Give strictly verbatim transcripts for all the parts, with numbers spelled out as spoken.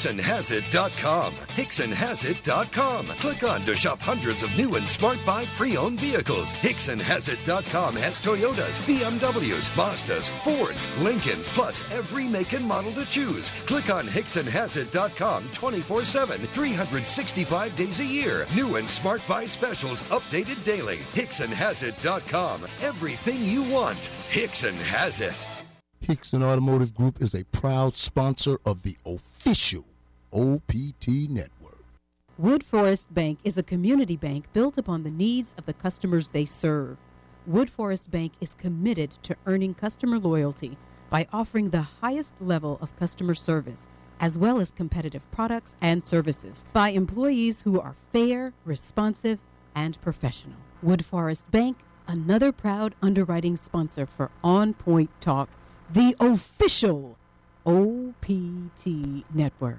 Hickson Has It dot com. Hickson Has It dot com. Click on to shop hundreds of new and smart buy pre-owned vehicles. Hickson Has It dot com has Toyotas, B M Ws, Mazdas, Fords, Lincolns, plus every make and model to choose. Click on Hickson Has It dot com twenty-four seven, three hundred sixty-five days a year. New and smart buy specials updated daily. Hickson Has It dot com. Everything you want. Hickson has it. Hickson Automotive Group is a proud sponsor of the official O P T Network. Wood Forest Bank is a community bank built upon the needs of the customers they serve. Wood Forest Bank is committed to earning customer loyalty by offering the highest level of customer service, as well as competitive products and services by employees who are fair, responsive, and professional. Wood Forest Bank, another proud underwriting sponsor for On Point Talk, the official O P T Network.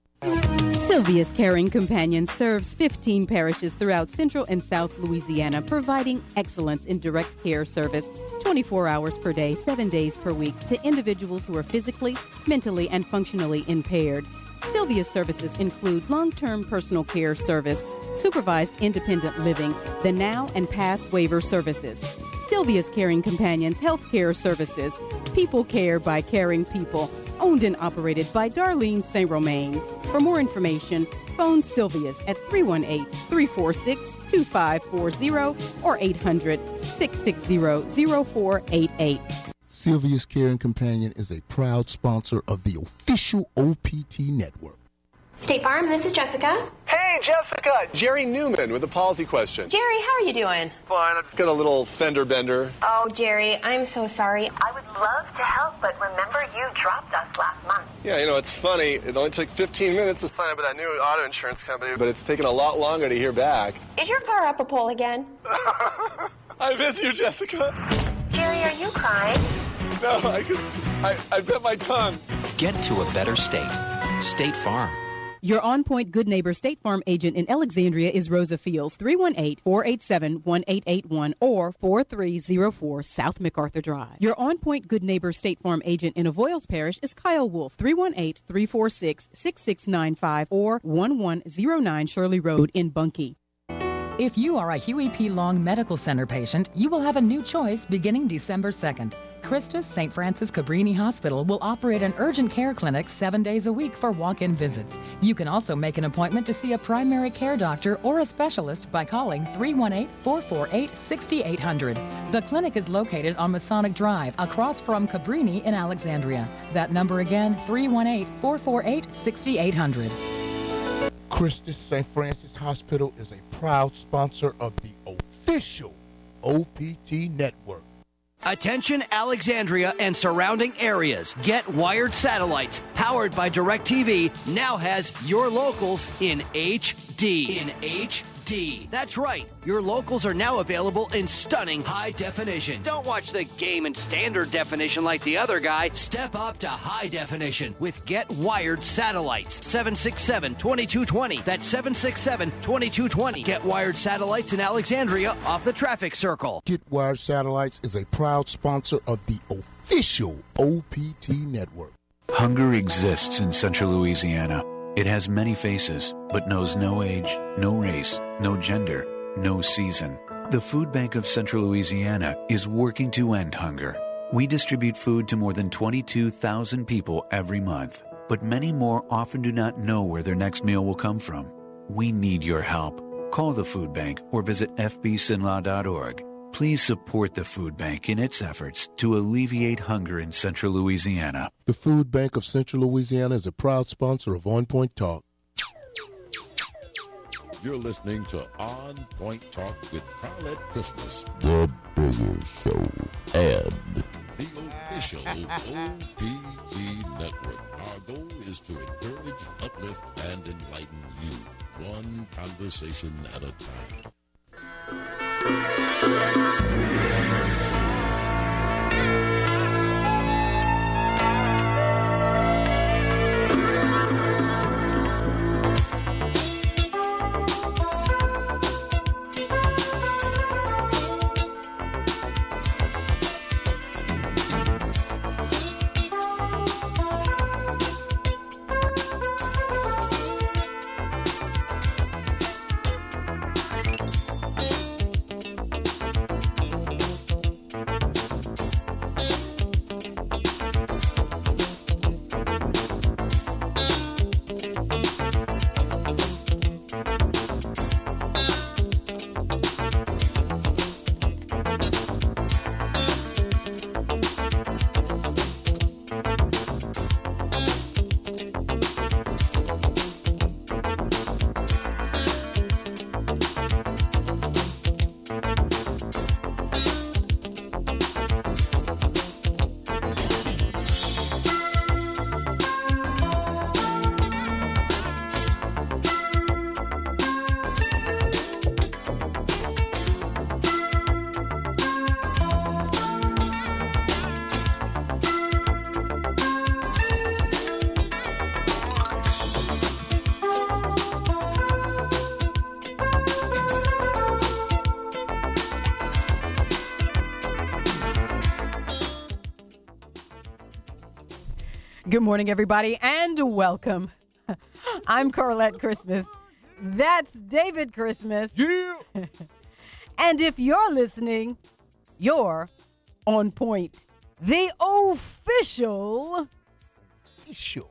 Sylvia's Caring Companion serves fifteen parishes throughout Central and South Louisiana, providing excellence in direct care service twenty-four hours per day, seven days per week to individuals who are physically, mentally, and functionally impaired. Sylvia's services include long-term personal care service, supervised independent living, the now and past waiver services. Sylvia's Caring Companions Healthcare Services, people care by caring people, owned and operated by Darlene Saint Romain. For more information, phone Sylvia's at three one eight, three four six, two five four zero or eight hundred, six six zero, zero four eight eight. Sylvia's Caring Companion is a proud sponsor of the official O P T Network. State Farm, this is Jessica. Hey, Jessica! Jerry Newman with a policy question. Jerry, how are you doing? Fine, I just got a little fender bender. Oh, Jerry, I'm so sorry. I would love to help, but remember you dropped us last month. Yeah, you know, it's funny. It only took fifteen minutes to sign up with that new auto insurance company, but it's taken a lot longer to hear back. Is your car up a pole again? I miss you, Jessica. Jerry, are you crying? No, I, could, I, I bit my tongue. Get to a better state. State Farm. Your On Point Good Neighbor State Farm agent in Alexandria is Rosa Fields, three one eight, four eight seven, one eight eight one or four three zero four South MacArthur Drive. Your On Point Good Neighbor State Farm agent in Avoyles Parish is Kyle Wolf, three one eight, three four six, six six nine five or one one zero nine Shirley Road in Bunkie. If you are a Huey P. Long Medical Center patient, you will have a new choice beginning December second. Christus Saint Francis Cabrini Hospital will operate an urgent care clinic seven days a week for walk-in visits. You can also make an appointment to see a primary care doctor or a specialist by calling three one eight, four four eight, six eight zero zero. The clinic is located on Masonic Drive, across from Cabrini in Alexandria. That number again, three one eight, four four eight, six eight zero zero. Christus Saint Francis Hospital is a proud sponsor of the official O P T Network. Attention Alexandria and surrounding areas. Get Wired Satellites, powered by DirecTV, now has your locals in H D. In H D. That's right. Your locals are now available in stunning high definition. Don't watch the game in standard definition like the other guy. Step up to high definition with Get Wired Satellites. seven six seven, two two two zero. That's seven six seven, two two two zero. Get Wired Satellites in Alexandria off the traffic circle. Get Wired Satellites is a proud sponsor of the official O P T Network. Hunger exists in Central Louisiana. It has many faces, but knows no age, no race, no gender, no season. The Food Bank of Central Louisiana is working to end hunger. We distribute food to more than twenty-two thousand people every month, but many more often do not know where their next meal will come from. We need your help. Call the Food Bank or visit f b s i n l a dot org. Please support the Food Bank in its efforts to alleviate hunger in Central Louisiana. The Food Bank of Central Louisiana is a proud sponsor of On Point Talk. You're listening to On Point Talk with Carlette Christmas, the biggest show, and the official O P T Network. Our goal is to encourage, uplift, and enlighten you, one conversation at a time. Good morning, everybody, and welcome. I'm Carlette Christmas. That's David Christmas. Yeah. And if you're listening, you're on point. The official, official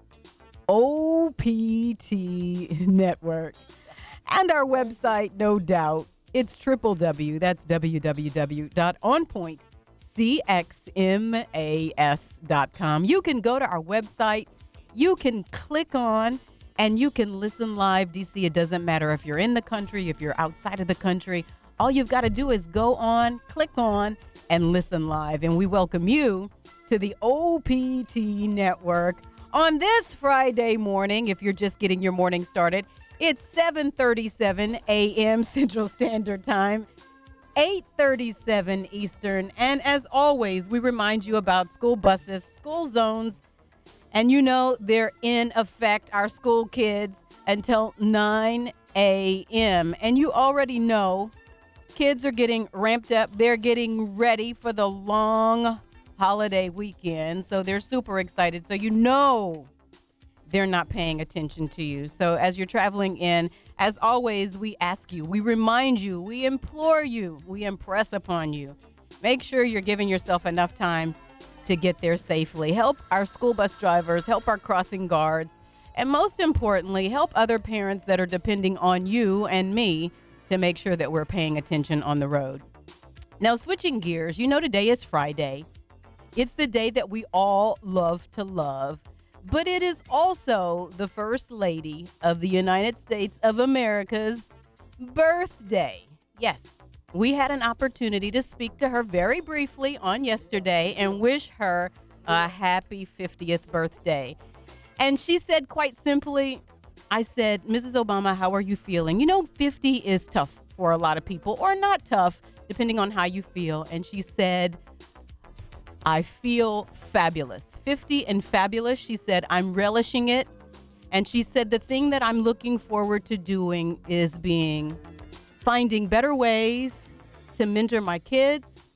O P T network. And our website, no doubt, it's triple W, that's w w w dot on point c x m a s dot com. You can go to our website, you can click on, and you can listen live. D C, it doesn't matter if you're in the country, if you're outside of the country. All you've got to do is go on, click on, and listen live. And we welcome you to the O P T network on this Friday morning. If you're just getting your morning started, it's seven thirty-seven a.m. Central Standard Time, eight thirty-seven Eastern. And as always, we remind you about school buses, school zones, and you know they're in effect, our school kids, until nine a.m. And you already know kids are getting ramped up. They're getting ready for the long holiday weekend. So they're super excited. So you know they're not paying attention to you. So as you're traveling in, as always, we ask you, we remind you, we implore you, we impress upon you. Make sure you're giving yourself enough time to get there safely. Help our school bus drivers, help our crossing guards, and most importantly, help other parents that are depending on you and me to make sure that we're paying attention on the road. Now, switching gears, you know today is Friday. It's the day that we all love to love, but it is also the First Lady of the United States of America's birthday. Yes, we had an opportunity to speak to her very briefly on yesterday and wish her a happy fiftieth birthday. And she said quite simply, I said, Missus Obama, how are you feeling? You know, fifty is tough for a lot of people, or not tough, depending on how you feel. And she said, I feel fabulous. fifty and fabulous. She said, I'm relishing it. And she said, the thing that I'm looking forward to doing is being, finding better ways to mentor my kids,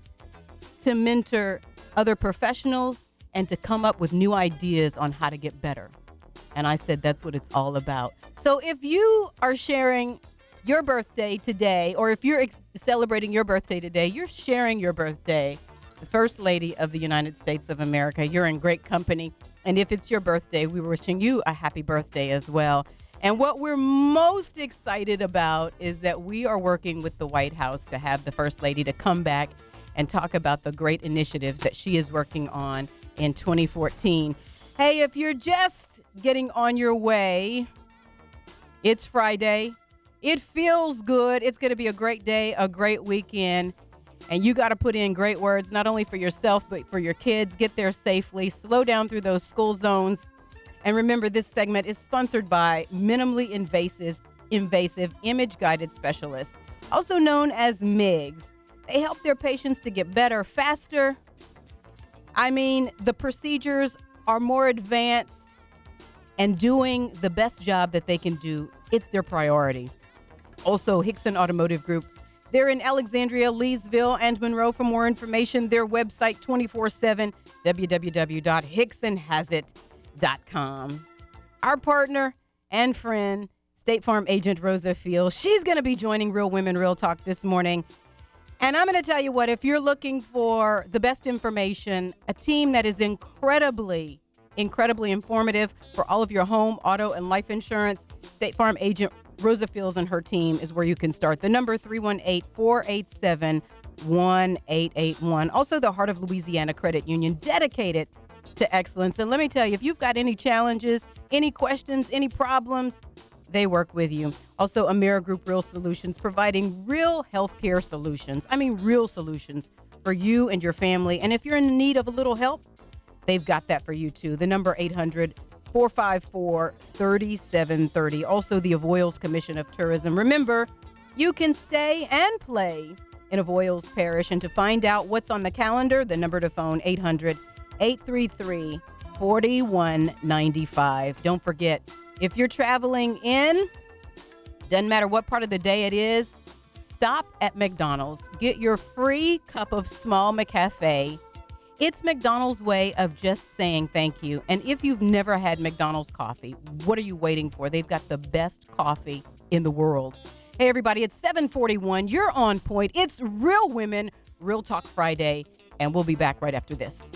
to mentor other professionals, and to come up with new ideas on how to get better. And I said, that's what it's all about. So if you are sharing your birthday today, or if you're ex- celebrating your birthday today, you're sharing your birthday, the First Lady of the United States of America. You're in great company. And if it's your birthday, we're wishing you a happy birthday as well. And what we're most excited about is that we are working with the White House to have the First Lady to come back and talk about the great initiatives that she is working on in twenty fourteen. Hey, if you're just getting on your way, it's Friday. It feels good. It's going to be a great day, a great weekend. And you got to put in great words, not only for yourself, but for your kids. Get there safely. Slow down through those school zones. And remember, this segment is sponsored by Minimally Invasive, invasive Image-Guided Specialists, also known as M I Gs. They help their patients to get better faster. I mean, the procedures are more advanced, and doing the best job that they can do, it's their priority. Also, Hickson Automotive Group. They're in Alexandria, Leesville, and Monroe. For more information, their website twenty-four seven, w w w dot hickson has it dot com. Our partner and friend, State Farm agent Rosa Fields, she's going to be joining Real Women Real Talk this morning. And I'm going to tell you what, if you're looking for the best information, a team that is incredibly, incredibly informative for all of your home, auto, and life insurance, State Farm agent Rosa Fields and her team is where you can start. The number three one eight, four eight seven, one eight eight one. Also, the Heart of Louisiana Credit Union, dedicated to excellence. And let me tell you, if you've got any challenges, any questions, any problems, they work with you. Also, Amira Group Real Solutions, providing real healthcare solutions. I mean, real solutions for you and your family. And if you're in need of a little help, they've got that for you too. The number eight hundred, four five four, three seven three zero. Also, the Avoyelles Commission of Tourism. Remember, you can stay and play in Avoyelles Parish. And to find out what's on the calendar, the number to phone, eight hundred, eight three three, four one nine five. Don't forget, if you're traveling in, doesn't matter what part of the day it is, stop at McDonald's. Get your free cup of small McCafe. It's McDonald's way of just saying thank you. And if you've never had McDonald's coffee, what are you waiting for? They've got the best coffee in the world. Hey, everybody, it's seven forty-one. You're on point. It's Real Women, Real Talk Friday, and we'll be back right after this.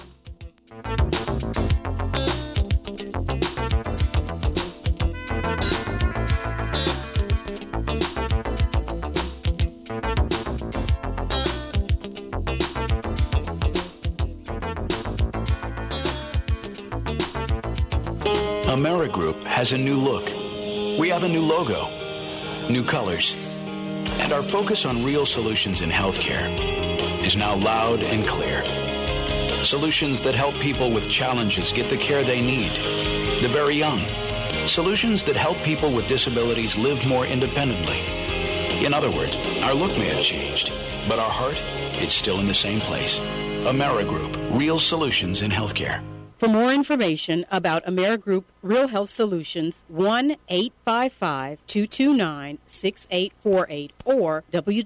AmeriGroup has a new look. We have a new logo, new colors, and our focus on real solutions in healthcare is now loud and clear. Solutions that help people with challenges get the care they need, the very young. Solutions that help people with disabilities live more independently. In other words, our look may have changed, but our heart is still in the same place. AmeriGroup, real solutions in healthcare. For more information about AmeriGroup Real Health Solutions, one eight five five, two two nine, six eight four eight or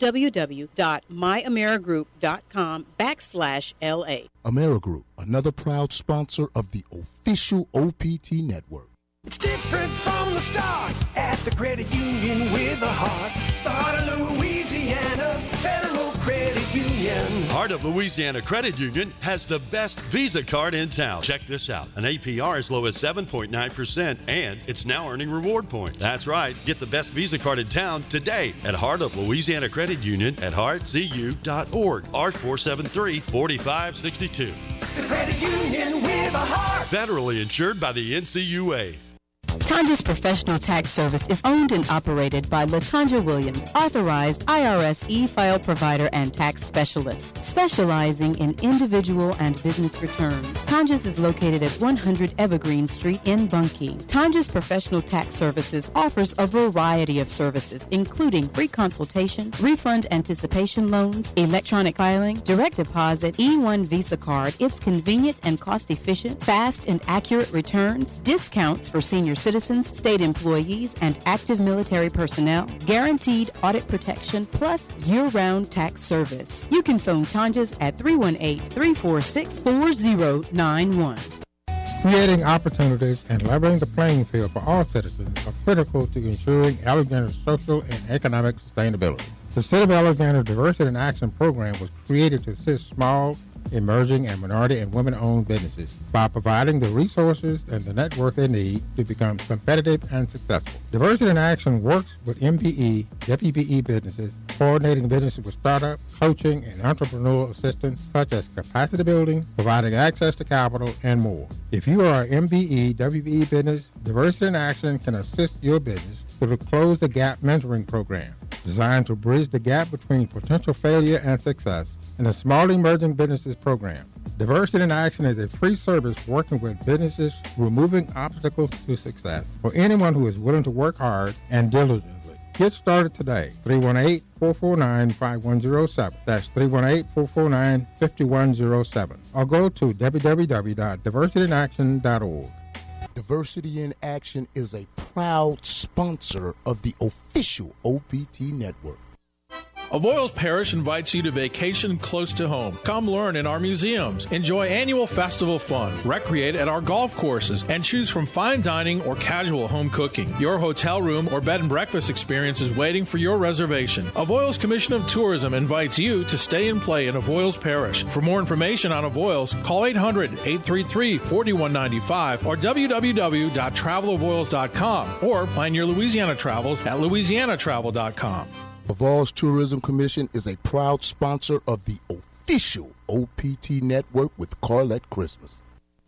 www.myamerigroup.com backslash LA. AmeriGroup, another proud sponsor of the official O P T network. It's different from the start at the credit union with a heart. The heart of Louisiana, Federal Credit Union. Heart of Louisiana Credit Union has the best Visa card in town. Check this out. An A P R as low as seven point nine percent, and it's now earning reward points. That's right. Get the best Visa card in town today at Heart of Louisiana Credit Union at heart c u dot org. R four seven three, four five six two. The credit union with a heart. Federally insured by the N C U A. Tanja's Professional Tax Service is owned and operated by LaTanja Williams, authorized I R S e-file provider and tax specialist, specializing in individual and business returns. Tanja's is located at one hundred Evergreen Street in Bunkie. Tanja's Professional Tax Services offers a variety of services, including free consultation, refund anticipation loans, electronic filing, direct deposit, E one Visa card. It's convenient and cost-efficient, fast and accurate returns, discounts for senior citizens, state employees, and active military personnel, guaranteed audit protection, plus year-round tax service. You can phone Tanja's at three one eight, three four six, four zero nine one. Creating opportunities and leveling the playing field for all citizens are critical to ensuring Alexander's social and economic sustainability. The City of Alexander Diversity in Action program was created to assist small, emerging, and minority and women-owned businesses by providing the resources and the network they need to become competitive and successful. Diversity in Action works with M P E, W P E businesses, coordinating businesses with startup, coaching, and entrepreneurial assistance such as capacity building, providing access to capital, and more. If you are an M B E, W P E business, Diversity in Action can assist your business through the Close the Gap mentoring program, designed to bridge the gap between potential failure and success, and the Small Emerging Businesses Program. Diversity in Action is a free service working with businesses removing obstacles to success for anyone who is willing to work hard and diligently. Get started today. three one eight, four four nine, five one zero seven. That's three one eight, four four nine, five one zero seven. Or go to w w w dot diversity in action dot org. Diversity in Action is a proud sponsor of the official O P T network. Avoyelles Parish invites you to vacation close to home. Come learn in our museums, enjoy annual festival fun, recreate at our golf courses, and choose from fine dining or casual home cooking. Your hotel room or bed and breakfast experience is waiting for your reservation. Avoyelles Commission of Tourism invites you to stay and play in Avoyelles Parish. For more information on Avoyelles, call eight hundred, eight three three, four one nine five or w w w dot travel avoyelles dot com or plan your Louisiana travels at louisiana travel dot com. Avoyelles Tourism Commission is a proud sponsor of the official O P T network with Carlette Christmas.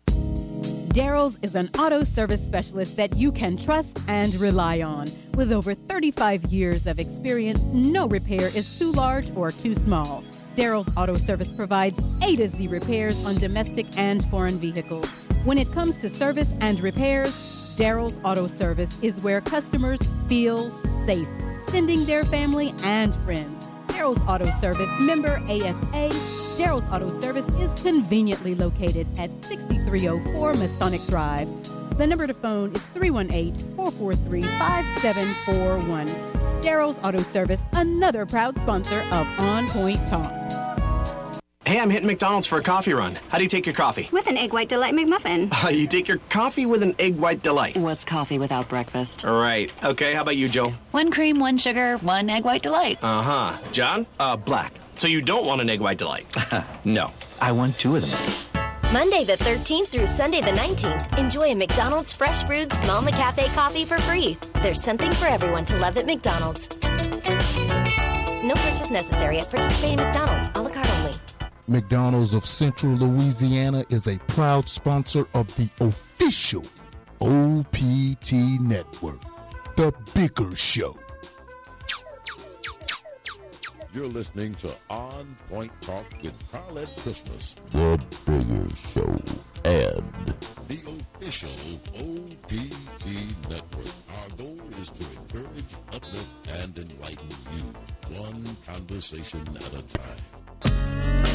Daryl's is an auto service specialist that you can trust and rely on. With over thirty-five years of experience, no repair is too large or too small. Daryl's Auto Service provides A to Z repairs on domestic and foreign vehicles. When it comes to service and repairs, Daryl's Auto Service is where customers feel safe, sending their family and friends. Daryl's Auto Service, member A S A. Daryl's Auto Service is conveniently located at sixty-three oh four Masonic Drive. The number to phone is three one eight, four four three, five seven four one. Daryl's Auto Service, another proud sponsor of On Point Talk. Hey, I'm hitting McDonald's for a coffee run. How do you take your coffee? With an Egg White Delight McMuffin. Uh, you take your coffee with an Egg White Delight. What's coffee without breakfast? Right. Okay, how about you, Joe? One cream, one sugar, one Egg White Delight. Uh-huh. John? Uh, black. So you don't want an Egg White Delight? No. I want two of them. Monday the thirteenth through Sunday the nineteenth, enjoy a McDonald's Fresh Brewed Small McCafe coffee for free. There's something for everyone to love at McDonald's. No purchase necessary at participating McDonald's. A la carte only. McDonald's of Central Louisiana is a proud sponsor of the official O P T Network, The Bigger Show. You're listening to On Point Talk with Carlette Christmas. The Bigger Show and the official O P T Network. Our goal is to encourage, uplift, and enlighten you, one conversation at a time.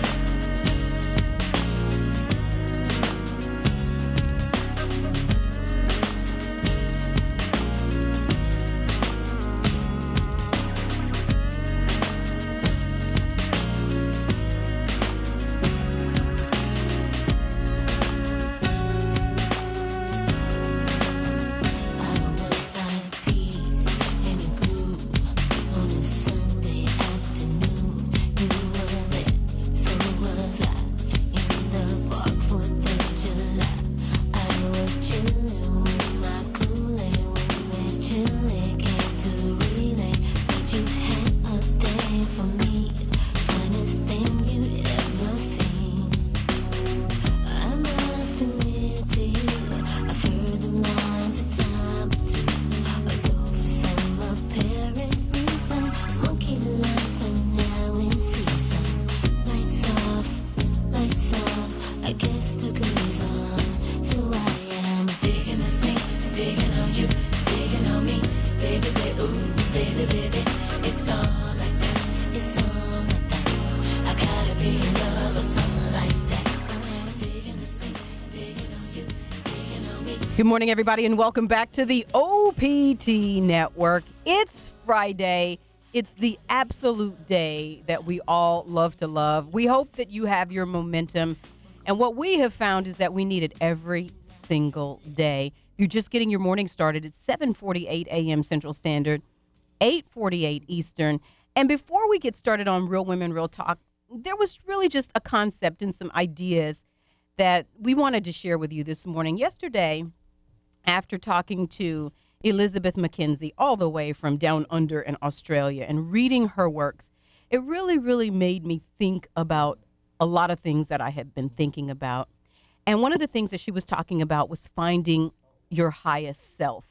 Good morning, everybody, and welcome back to the O P T Network. It's Friday. It's the absolute day that we all love to love. We hope that you have your momentum. And what we have found is that we need it every single day. You're just getting your morning started at seven forty-eight a.m. Central Standard, eight forty-eight Eastern. And before we get started on Real Women, Real Talk, there was really just a concept and some ideas that we wanted to share with you this morning. Yesterday, after talking to Elizabeth McKenzie all the way from down under in Australia and reading her works, it really, really made me think about a lot of things that I had been thinking about. And one of the things that she was talking about was finding your highest self.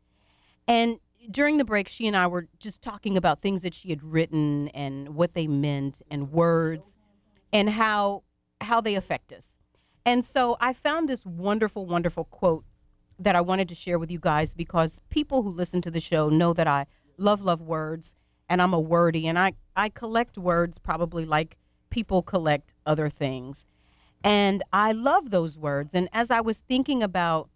And during the break, she and I were just talking about things that she had written and what they meant and words and how how they affect us. And so I found this wonderful, wonderful quote that I wanted to share with you guys, because people who listen to the show know that I love, love words, and I'm a wordy, and I, I collect words probably like people collect other things. And I love those words. And as I was thinking about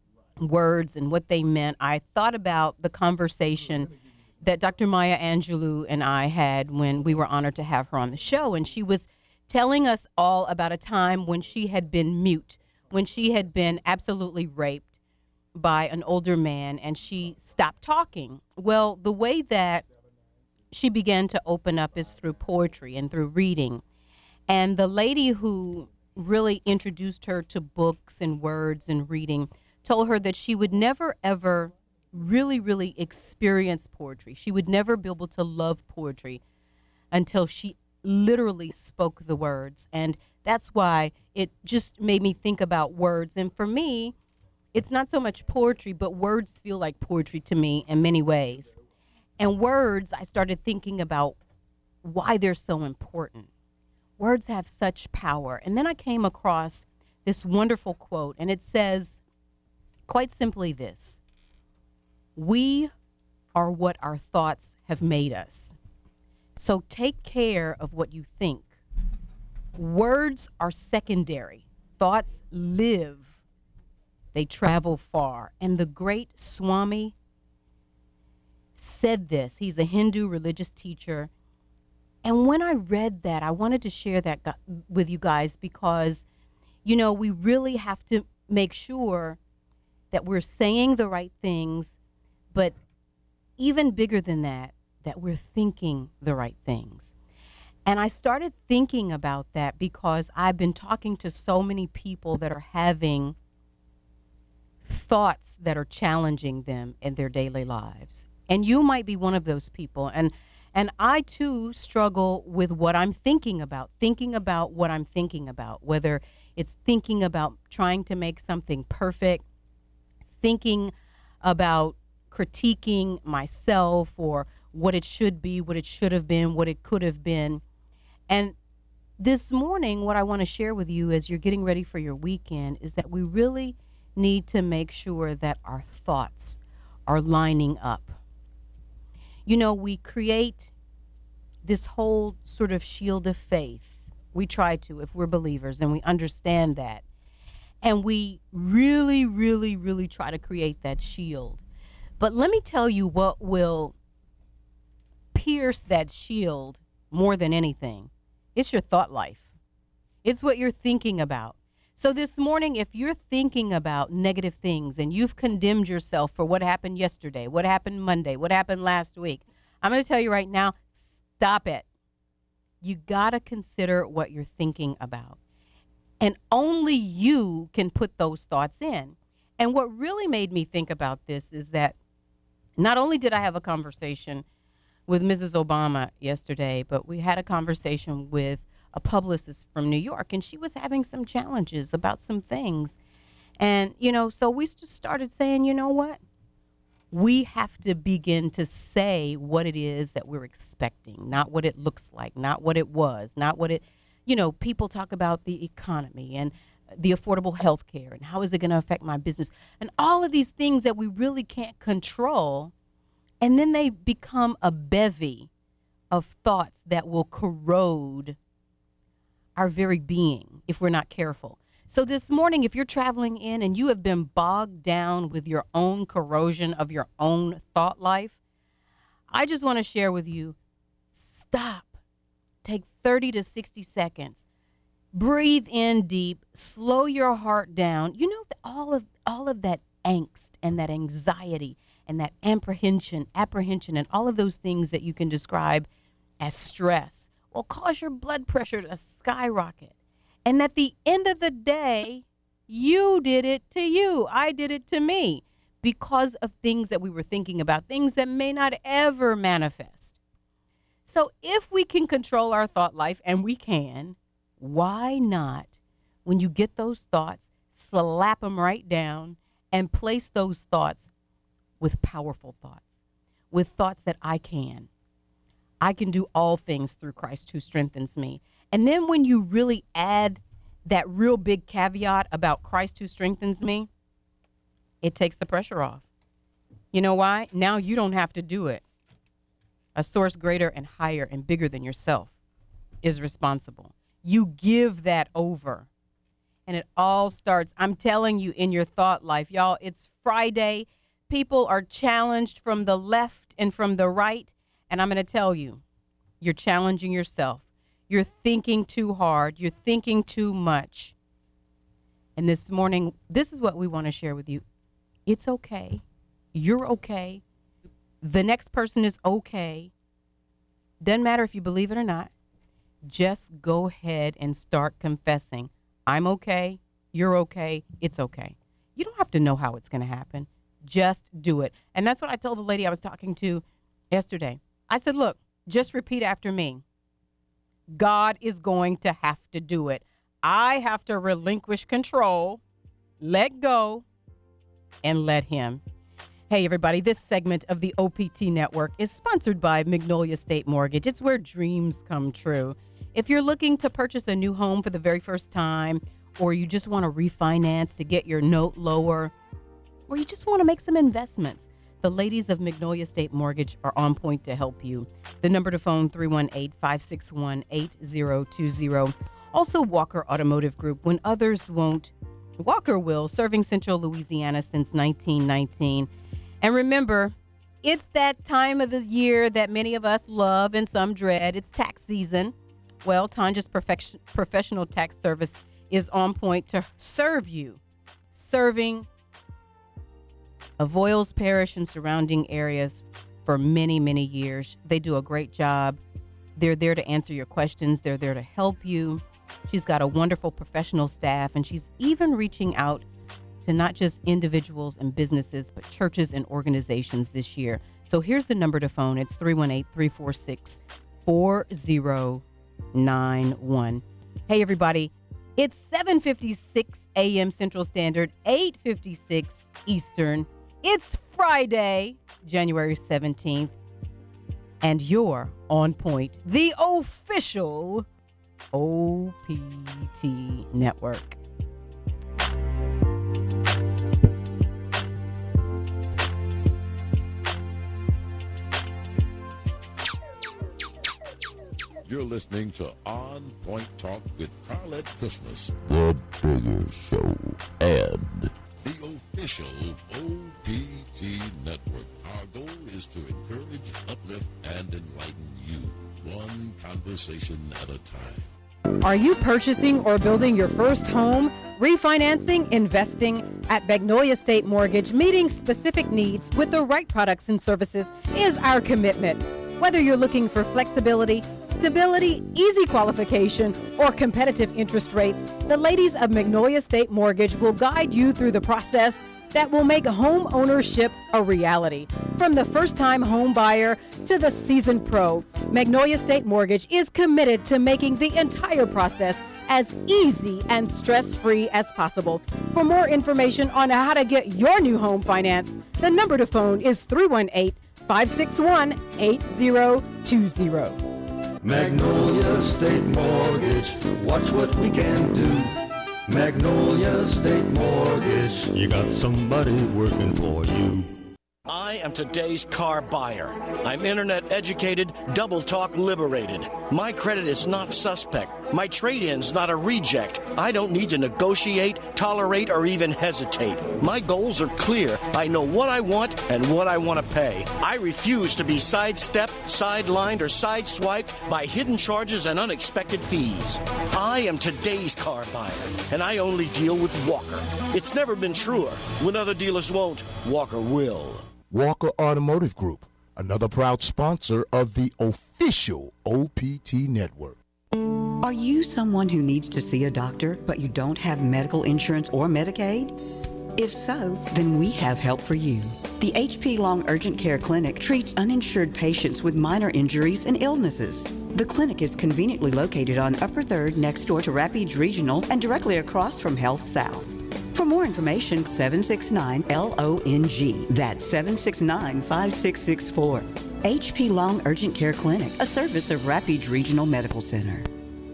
words and what they meant, I thought about the conversation that Doctor Maya Angelou and I had when we were honored to have her on the show. And she was telling us all about a time when she had been mute, when she had been absolutely raped by an older man, and she stopped talking. Well, the way that she began to open up is through poetry and through reading. And the lady who really introduced her to books and words and reading told her that she would never, ever really, really experience poetry. She would never be able to love poetry until she literally spoke the words. And that's why it just made me think about words. And for me, it's not so much poetry, but words feel like poetry to me in many ways. And words, I started thinking about why they're so important. Words have such power. And then I came across this wonderful quote, and it says, quite simply this: we are what our thoughts have made us. So take care of what you think. Words are secondary. Thoughts live. They travel far. And the great Swami said this. He's a Hindu religious teacher. And when I read that, I wanted to share that gu- with you guys because, you know, we really have to make sure that we're saying the right things, but even bigger than that, that we're thinking the right things. And I started thinking about that because I've been talking to so many people that are having thoughts that are challenging them in their daily lives. And you might be one of those people. And and I too struggle with what I'm thinking about, thinking about what I'm thinking about, whether it's thinking about trying to make something perfect, thinking about critiquing myself or what it should be, what it should have been, what it could have been. And this morning, what I want to share with you as you're getting ready for your weekend is that we really need to make sure that our thoughts are lining up. You know, we create this whole sort of shield of faith. We try to, if we're believers, and we understand that. And we really, really, really try to create that shield. But let me tell you what will pierce that shield more than anything. It's your thought life. It's what you're thinking about. So this morning, if you're thinking about negative things and you've condemned yourself for what happened yesterday, what happened Monday, what happened last week, I'm going to tell you right now, stop it. You got to consider what you're thinking about. And only you can put those thoughts in. And what really made me think about this is that not only did I have a conversation with Missus Obama yesterday, but we had a conversation with a publicist from New York, and she was having some challenges about some things. And, you know, so we just started saying, you know what? We have to begin to say what it is that we're expecting, not what it looks like, not what it was, not what it, you know, people talk about the economy and the affordable health care and how is it going to affect my business and all of these things that we really can't control. And then they become a bevy of thoughts that will corrode our very being if we're not careful. So this morning, if you're traveling in and you have been bogged down with your own corrosion of your own thought life, I just want to share with you, stop. Take thirty to sixty seconds. Breathe in deep. Slow your heart down. You know, all of all of that angst and that anxiety and that apprehension, apprehension, and all of those things that you can describe as stress will cause your blood pressure to skyrocket. And at the end of the day, you did it to you. I did it to me because of things that we were thinking about, things that may not ever manifest. So if we can control our thought life, and we can, why not, when you get those thoughts, slap them right down and place those thoughts with powerful thoughts, with thoughts that I can. I can do all things through Christ who strengthens me. And then when you really add that real big caveat about Christ who strengthens me, it takes the pressure off. You know why? Now you don't have to do it. A source greater and higher and bigger than yourself is responsible. You give that over. And it all starts, I'm telling you, in your thought life. Y'all, it's Friday. People are challenged from the left and from the right. And I'm going to tell you, you're challenging yourself. You're thinking too hard. You're thinking too much. And this morning, this is what we want to share with you. It's okay. You're okay. The next person is okay. Doesn't matter if you believe it or not. Just go ahead and start confessing. I'm okay. You're okay. It's okay. You don't have to know how it's going to happen. Just do it. And that's what I told the lady I was talking to yesterday. I said, look, just repeat after me. God is going to have to do it. I have to relinquish control, let go, and let him. Hey, everybody, this segment of the O P T Network is sponsored by Magnolia State Mortgage. It's where dreams come true. If you're looking to purchase a new home for the very first time, or you just want to refinance to get your note lower, or you just want to make some investments, the ladies of Magnolia State Mortgage are on point to help you. The number to phone, three one eight, five six one, eight zero two zero. Also, Walker Automotive Group, when others won't, Walker will, serving Central Louisiana since nineteen nineteen. And remember, It's that time of the year that many of us love and some dread. It's tax season. Well, Tanja's perfection, professional tax service is on point to serve you, serving Avoyles Parish and surrounding areas for many, many years. They do a great job. They're there to answer your questions. They're there to help you. She's got a wonderful professional staff, and she's even reaching out to not just individuals and businesses, but churches and organizations this year. So here's the number to phone. It's three one eight, three four six, four zero nine one. Hey, everybody. It's seven fifty-six a.m. Central Standard, eight fifty-six Eastern. It's Friday, January seventeenth, and you're on point, the official O P T Network. You're listening to On Point Talk with Carlette Christmas, The Bigger Show, and the official O P T Network. Our goal is to encourage, uplift, and enlighten you, one conversation at a time. Are you purchasing or building your first home, refinancing, investing? At Magnolia State Mortgage, meeting specific needs with the right products and services is our commitment. Whether you're looking for flexibility, stability, easy qualification, or competitive interest rates, the ladies of Magnolia State Mortgage will guide you through the process that will make home ownership a reality. From the first-time home buyer to the seasoned pro, Magnolia State Mortgage is committed to making the entire process as easy and stress-free as possible. For more information on how to get your new home financed, the number to phone is three one eight, five six one, eight zero two zero. Magnolia State Mortgage, watch what we can do. Magnolia State Mortgage, you got somebody working for you. I am today's car buyer. I'm internet educated, double talk liberated. My credit is not suspect. My trade-in's not a reject. I don't need to negotiate, tolerate, or even hesitate. My goals are clear. I know what I want and what I want to pay. I refuse to be sidestepped, sidelined, or sideswiped by hidden charges and unexpected fees. I am today's car buyer, and I only deal with Walker. It's never been truer. When other dealers won't, Walker will. Walker Automotive Group, another proud sponsor of the official O P T Network. Are you someone who needs to see a doctor, but you don't have medical insurance or Medicaid? If so, then we have help for you. The H P Long Urgent Care Clinic treats uninsured patients with minor injuries and illnesses. The clinic is conveniently located on Upper third next door to Rapides Regional and directly across from Health South. For more information, seven six nine L O N G. That's seven six nine, five six six four. H P Long Urgent Care Clinic, a service of Rapides Regional Medical Center.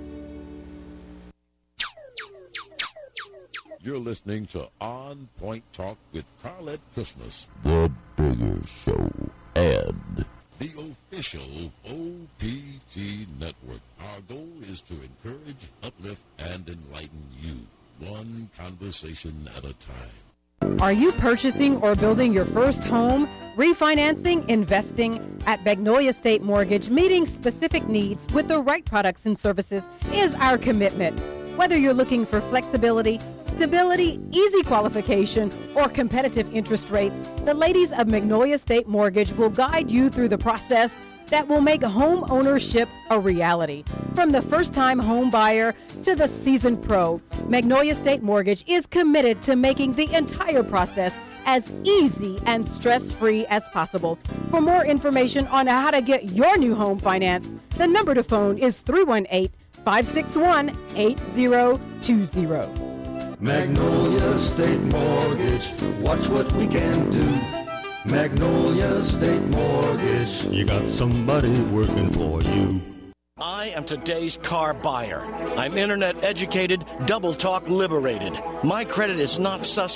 You're listening to On Point Talk with Carlette Christmas, The Bigger Show, and the official O P T Network. Our goal is to encourage, uplift, and enlighten you, one conversation at a time. Are you purchasing or building your first home, refinancing, investing? At Magnolia State Mortgage, meeting specific needs with the right products and services is our commitment. Whether you're looking for flexibility, stability, easy qualification, or competitive interest rates, the ladies of Magnolia State Mortgage will guide you through the process that will make home ownership a reality. From the first-time home buyer to the seasoned pro, Magnolia State Mortgage is committed to making the entire process as easy and stress-free as possible. For more information on how to get your new home financed, the number to phone is three one eight, five six one, eight zero two zero. Magnolia State Mortgage, watch what we can do. Magnolia State Mortgage, you got somebody working for you. I am today's car buyer. I'm internet educated, double talk liberated. My credit is not suspect.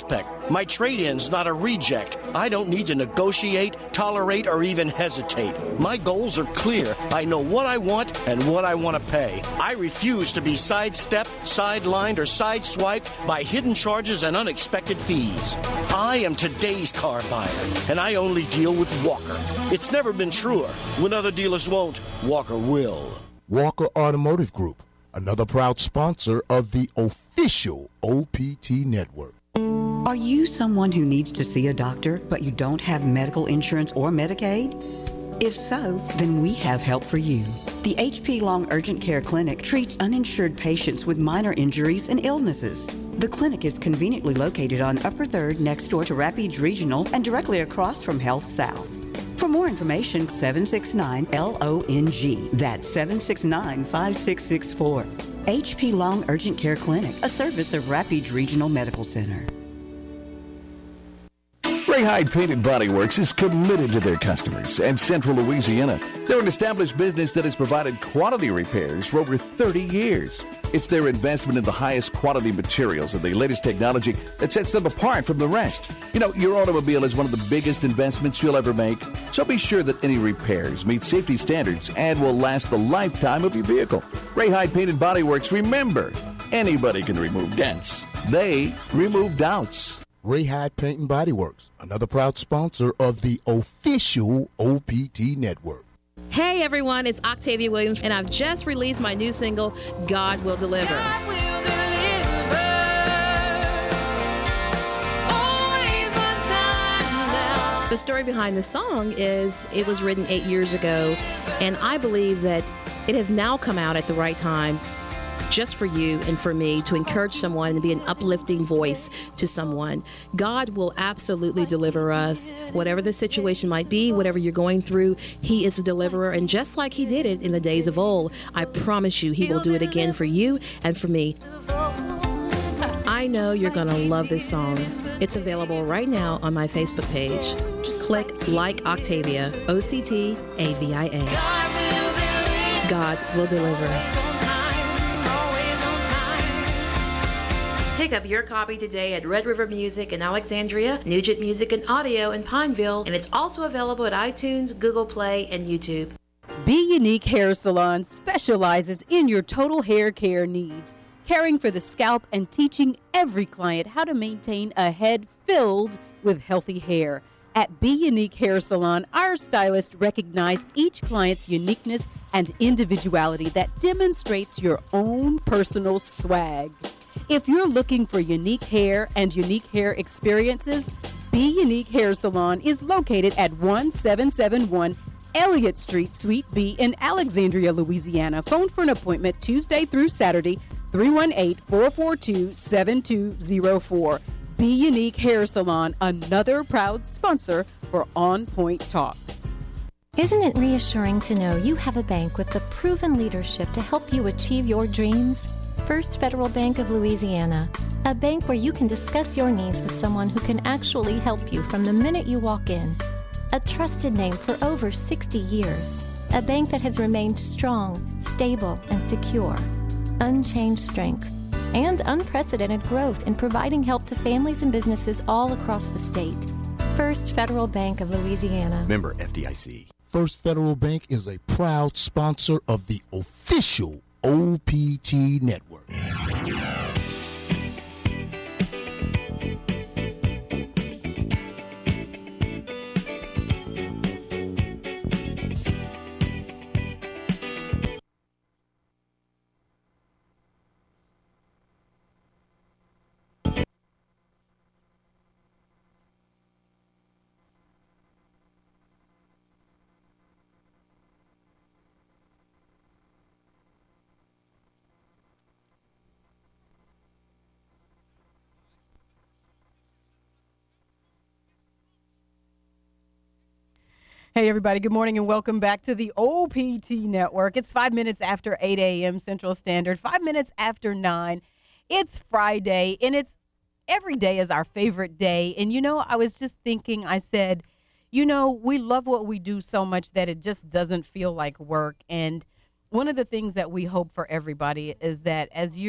My trade-in's not a reject. I don't need to negotiate, tolerate, or even hesitate. My goals are clear. I know what I want and what I want to pay. I refuse to be sidestepped, sidelined, or sideswiped by hidden charges and unexpected fees. I am today's car buyer, and I only deal with Walker. It's never been truer. When other dealers won't, Walker will. Walker Automotive Group, another proud sponsor of the official O P T Network. Are you someone who needs to see a doctor, but you don't have medical insurance or Medicaid? If so, then we have help for you. The H P Long Urgent Care Clinic treats uninsured patients with minor injuries and illnesses. The clinic is conveniently located on Upper third next door to Rapides Regional and directly across from Health South. For more information, seven six nine L O N G. That's seven six nine, five six six four. H P Long Urgent Care Clinic, a service of Rapides Regional Medical Center. Ray Hyde Paint and Body Works is committed to their customers and Central Louisiana. They're an established business that has provided quality repairs for over thirty years. It's their investment in the highest quality materials and the latest technology that sets them apart from the rest. You know, your automobile is one of the biggest investments you'll ever make, so be sure that any repairs meet safety standards and will last the lifetime of your vehicle. Ray Hyde Paint and Body Works, remember, anybody can remove dents. They remove doubts. Ray Hyde Paint and Body Works, another proud sponsor of the official O P T Network. Hey everyone, it's Octavia Williams, and I've just released my new single, God Will Deliver. God will deliver. Always on time now. The story behind the song is it was written eight years ago, and I believe that it has now come out at the right time just for you and for me to encourage someone and be an uplifting voice to someone. God will absolutely deliver us. Whatever the situation might be, whatever you're going through, He is the deliverer. And just like He did it in the days of old, I promise you He will do it again for you and for me. I know you're going to love this song. It's available right now on my Facebook page. Just click Like Octavia, O C T A V I A. God will deliver. Pick up your copy today at Red River Music in Alexandria, Nugent Music and Audio in Pineville, and it's also available at iTunes, Google Play, and YouTube. Be Unique Hair Salon specializes in your total hair care needs, caring for the scalp and teaching every client how to maintain a head filled with healthy hair. At Be Unique Hair Salon, our stylists recognize each client's uniqueness and individuality that demonstrates your own personal swag. If you're looking for unique hair and unique hair experiences, Be Unique Hair Salon is located at one seven seven one Elliott Street, Suite B in Alexandria, Louisiana. Phone for an appointment Tuesday through Saturday, three one eight, four four two, seven two zero four. Be Unique Hair Salon, another proud sponsor for On Point Talk. Isn't it reassuring to know you have a bank with the proven leadership to help you achieve your dreams? First Federal Bank of Louisiana, a bank where you can discuss your needs with someone who can actually help you from the minute you walk in. A trusted name for over sixty years, a bank that has remained strong, stable, and secure. Unchanged strength and unprecedented growth in providing help to families and businesses all across the state. First Federal Bank of Louisiana. Member F D I C. First Federal Bank is a proud sponsor of the official O P T Network. Hey, everybody. Good morning and welcome back to the O P T Network. It's five minutes after eight a.m. Central Standard, five minutes after nine. It's Friday, and it's every day is our favorite day. And, you know, I was just thinking, I said, you know, we love what we do so much that it just doesn't feel like work. And one of the things that we hope for everybody is that as you're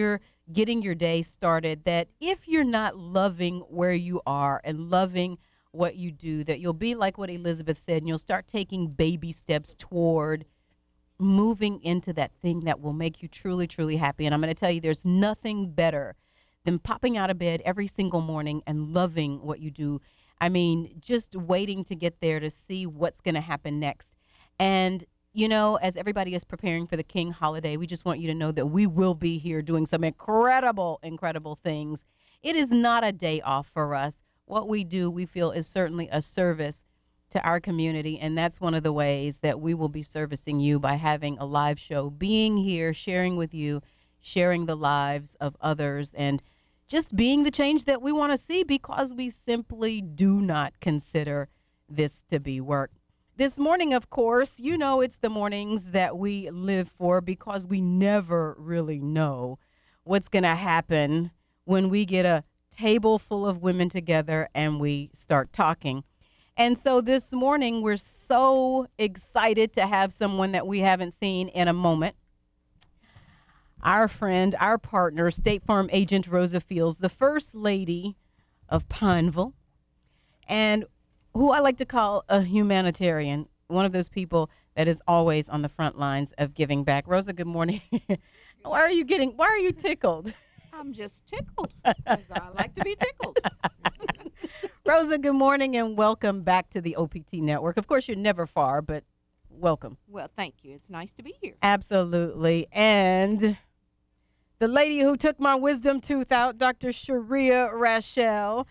getting your day started, that if you're not loving where you are and loving what you do, that you'll be like what Elizabeth said, and you'll start taking baby steps toward moving into that thing that will make you truly, truly happy. And I'm going to tell you, there's nothing better than popping out of bed every single morning and loving what you do. I mean, just waiting to get there to see what's going to happen next. And, you know, as everybody is preparing for the King holiday, we just want you to know that we will be here doing some incredible, incredible things. It is not a day off for us. What we do, we feel, is certainly a service to our community, and that's one of the ways that we will be servicing you, by having a live show, being here, sharing with you, sharing the lives of others, and just being the change that we want to see, because we simply do not consider this to be work. This morning, of course, you know it's the mornings that we live for, because we never really know what's going to happen when we get a table full of women together and we start talking. And so this morning, we're so excited to have someone that we haven't seen in a moment. Our friend, our partner, State Farm agent Rosa Fields, the First Lady of Pineville, and who I like to call a humanitarian, one of those people that is always on the front lines of giving back. Rosa, good morning. Why are you getting, why are you tickled? I'm just tickled, because I like to be tickled. Rosa, good morning and welcome back to the O P T Network. Of course, you're never far, but welcome. Well, thank you. It's nice to be here. Absolutely. And the lady who took my wisdom tooth out, Doctor Sharia Rachel.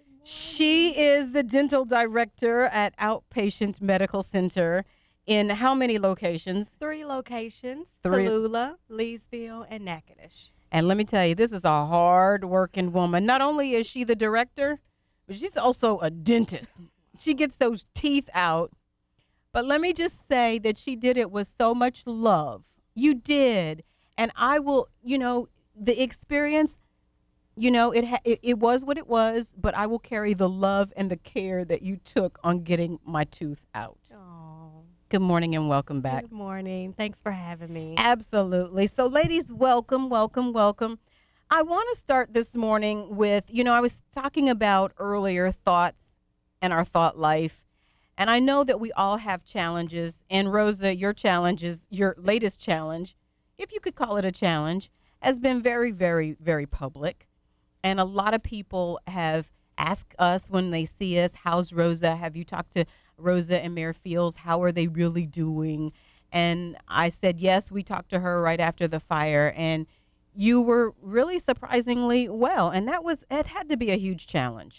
She is the dental director at Outpatient Medical Center in how many locations? Three locations, Three. Tallulah, Leesville, and Natchitoches. And let me tell you, this is a hard-working woman. Not only is she the director, but she's also a dentist. She gets those teeth out. But let me just say that she did it with so much love. You did. And I will, you know, the experience, you know, it, ha- it it was what it was, but I will carry the love and the care that you took on getting my tooth out. Oh. Good morning and welcome back. Good morning. Thanks for having me. Absolutely. So, ladies, welcome, welcome, welcome. I want to start this morning with, you know, I was talking about earlier thoughts and our thought life. And I know that we all have challenges. And Rosa, your challenges, your latest challenge, if you could call it a challenge, has been very, very, very public. And a lot of people have asked us when they see us, how's Rosa? Have you talked to Rosa and Mayor Fields? How are they really doing? And I said, yes, we talked to her right after the fire. And you were really surprisingly well. And that was, it had to be a huge challenge.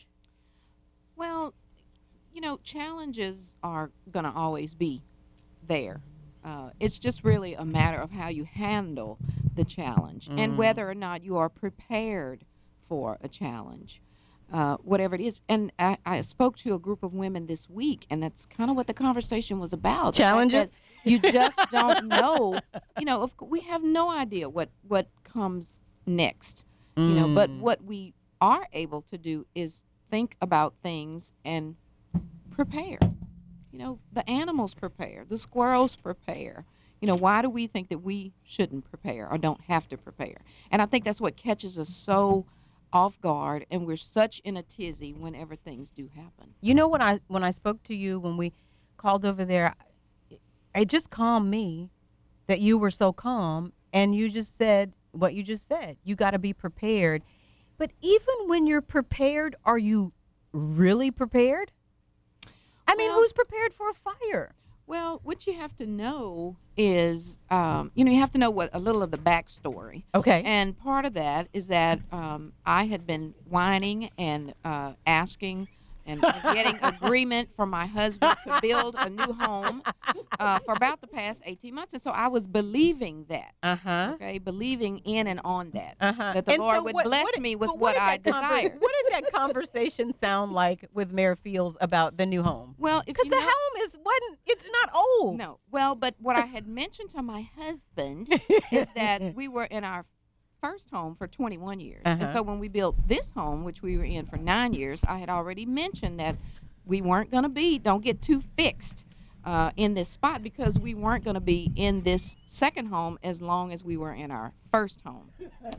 Well, you know, challenges are going to always be there. Uh, it's just really a matter of how you handle the challenge mm. and whether or not you are prepared for a challenge, uh, whatever it is. And I, I spoke to a group of women this week, and that's kind of what the conversation was about. Challenges? You just don't know. You know, if, we have no idea what, what comes next, mm. you know, but what we are able to do is think about things and prepare. You know, the animals prepare, the squirrels prepare. You know, why do we think that we shouldn't prepare or don't have to prepare? And I think that's what catches us so off guard, and we're such in a tizzy whenever things do happen. You know, when I when I spoke to you, when we called over there, it just calmed me that you were so calm, and you just said what you just said. You got to be prepared. But even when you're prepared, are you really prepared? I mean, well, who's prepared for a fire? Well, what you have to know is, um, you know, you have to know what a little of the backstory. Okay. And part of that is that um, I had been whining and uh, asking and, and getting agreement from my husband to build a new home uh, for about the past eighteen months. And so I was believing that. Uh-huh. Okay, believing in and on that. Uh-huh. That the and Lord so would what, bless what, me with what, what, what I conver- desire. What did that conversation sound like with Mayor Fields about the new home? Well, because the know, home is wasn't it's not old. No. Well, but what I had mentioned to my husband is that we were in our first home for twenty-one years. Uh-huh. And so when we built this home, which we were in for nine years, I had already mentioned that we weren't going to be, don't get too fixed uh, in this spot, because we weren't going to be in this second home as long as we were in our first home.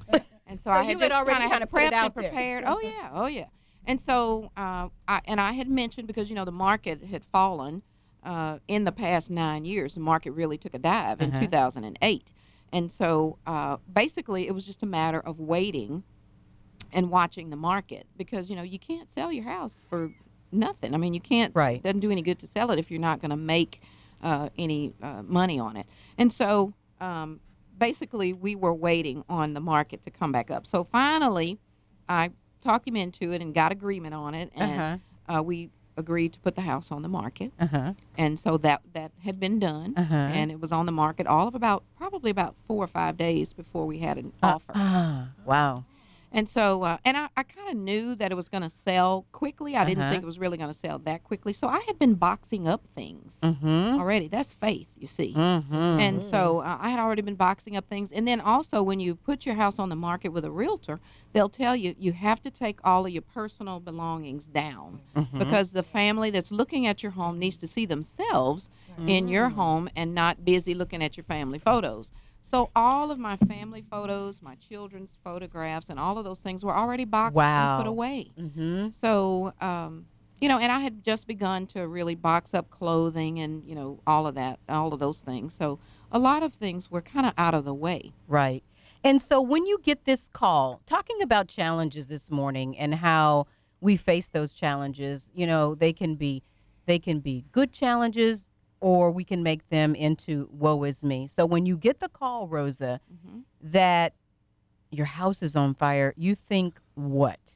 And so, So I you had had just already kind kinda of put it prepped out and there. prepared. Oh yeah, oh yeah. And so, uh, I, and I had mentioned, because you know the market had fallen uh, in the past nine years. The market really took a dive in Uh-huh. two thousand eight, and so uh, basically it was just a matter of waiting and watching the market, because you know you can't sell your house for nothing. I mean, you can't. Right. It doesn't do any good to sell it if you're not going to make uh, any uh, money on it. And so, um, basically, we were waiting on the market to come back up. So finally, I talked him into it and got agreement on it, and Uh-huh. uh, we agreed to put the house on the market. Uh-huh. And so that that had been done, Uh-huh. and it was on the market all of about probably about four or five days before we had an offer. Ah, wow. And so, uh, and I, I kind of knew that it was going to sell quickly. I didn't Uh-huh. think it was really going to sell that quickly. So I had been boxing up things Mhm. already. That's faith, you see. Mhm. And so uh, I had already been boxing up things. And then also, when you put your house on the market with a realtor, they'll tell you you have to take all of your personal belongings down, Mhm. because the family that's looking at your home needs to see themselves in your home and not busy looking at your family photos. So all of my family photos, my children's photographs, and all of those things were already boxed and put Wow. away. Mm-hmm. So, um, you know, and I had just begun to really box up clothing and, you know, all of that, all of those things. So a lot of things were kind of out of the way. Right. And so when you get this call, talking about challenges this morning and how we face those challenges, you know, they can be they can be good challenges, or we can make them into woe is me. So when you get the call, Rosa, Mhm. that your house is on fire, you think what?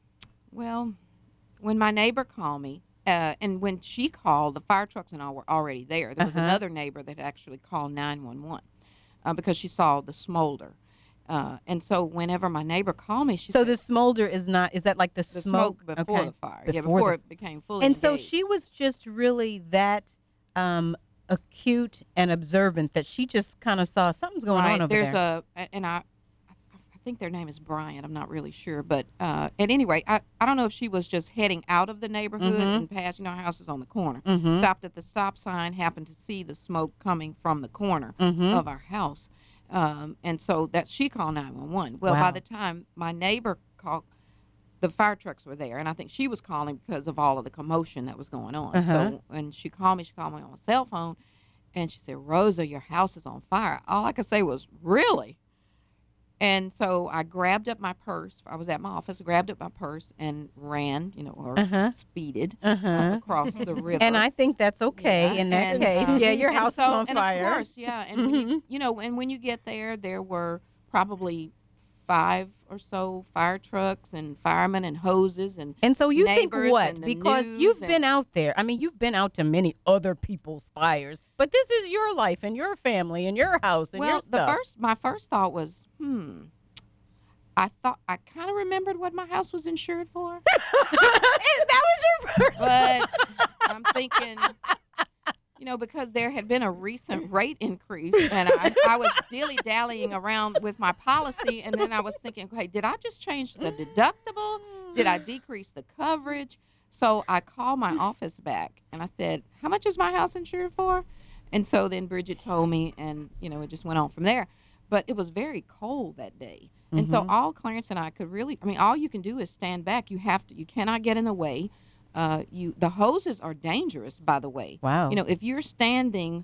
Well, when my neighbor called me, uh, and when she called, the fire trucks and all were already there. There was Uh-huh. another neighbor that actually called nine one one uh, because she saw the smolder. Uh, and so whenever my neighbor called me, she So said, the smolder is not, is that like the, the smoke? smoke before Okay. the fire. yeah, Before before the- it became fully And so engaged. she was just really that um, acute and observant that she just kind of saw something's going right. on over There's there. a, and I, I think their name is Brian. I'm not really sure, but uh, at any rate, I, I don't know if she was just heading out of the neighborhood Mhm. and past. You know, our house is on the corner. Mhm. Stopped at the stop sign, happened to see the smoke coming from the corner Mhm. of our house, um, and so that she called nine one one. Well, by Wow. the time my neighbor called, the fire trucks were there, and I think she was calling because of all of the commotion that was going on. Uh-huh. So when she called me, she called me on a cell phone, and she said, "Rosa, your house is on fire." All I could say was, "Really?" And so I grabbed up my purse. I was at my office, grabbed up my purse, and ran, you know, or Uh-huh. speeded Uh-huh. across the river. And I think that's okay Yeah, in that and, case. um, Yeah, your and house so, is on and fire. Of course, yeah. And when you, you know, and when you get there, there were probably five or so fire trucks and firemen and hoses and And so you think neighbors what? and the Because news you've and- been out there. I mean, you've been out to many other people's fires, but this is your life and your family and your house and well, your the stuff. first, my first thought was, hmm. I thought I kind of remembered what my house was insured for. that was your first. But I'm thinking, you know, because there had been a recent rate increase, and I, I was dilly dallying around with my policy, and then I was thinking, okay, did I just change the deductible? Did I decrease the coverage? So I called my office back, and I said, how much is my house insured for? And so then Bridget told me, and you know, it just went on from there. But it was very cold that day. And so Mhm. all Clarence and I could really, I mean, all you can do is stand back. You have to, you cannot get in the way. Uh, you, the hoses are dangerous, by the way. Wow. You know, if you're standing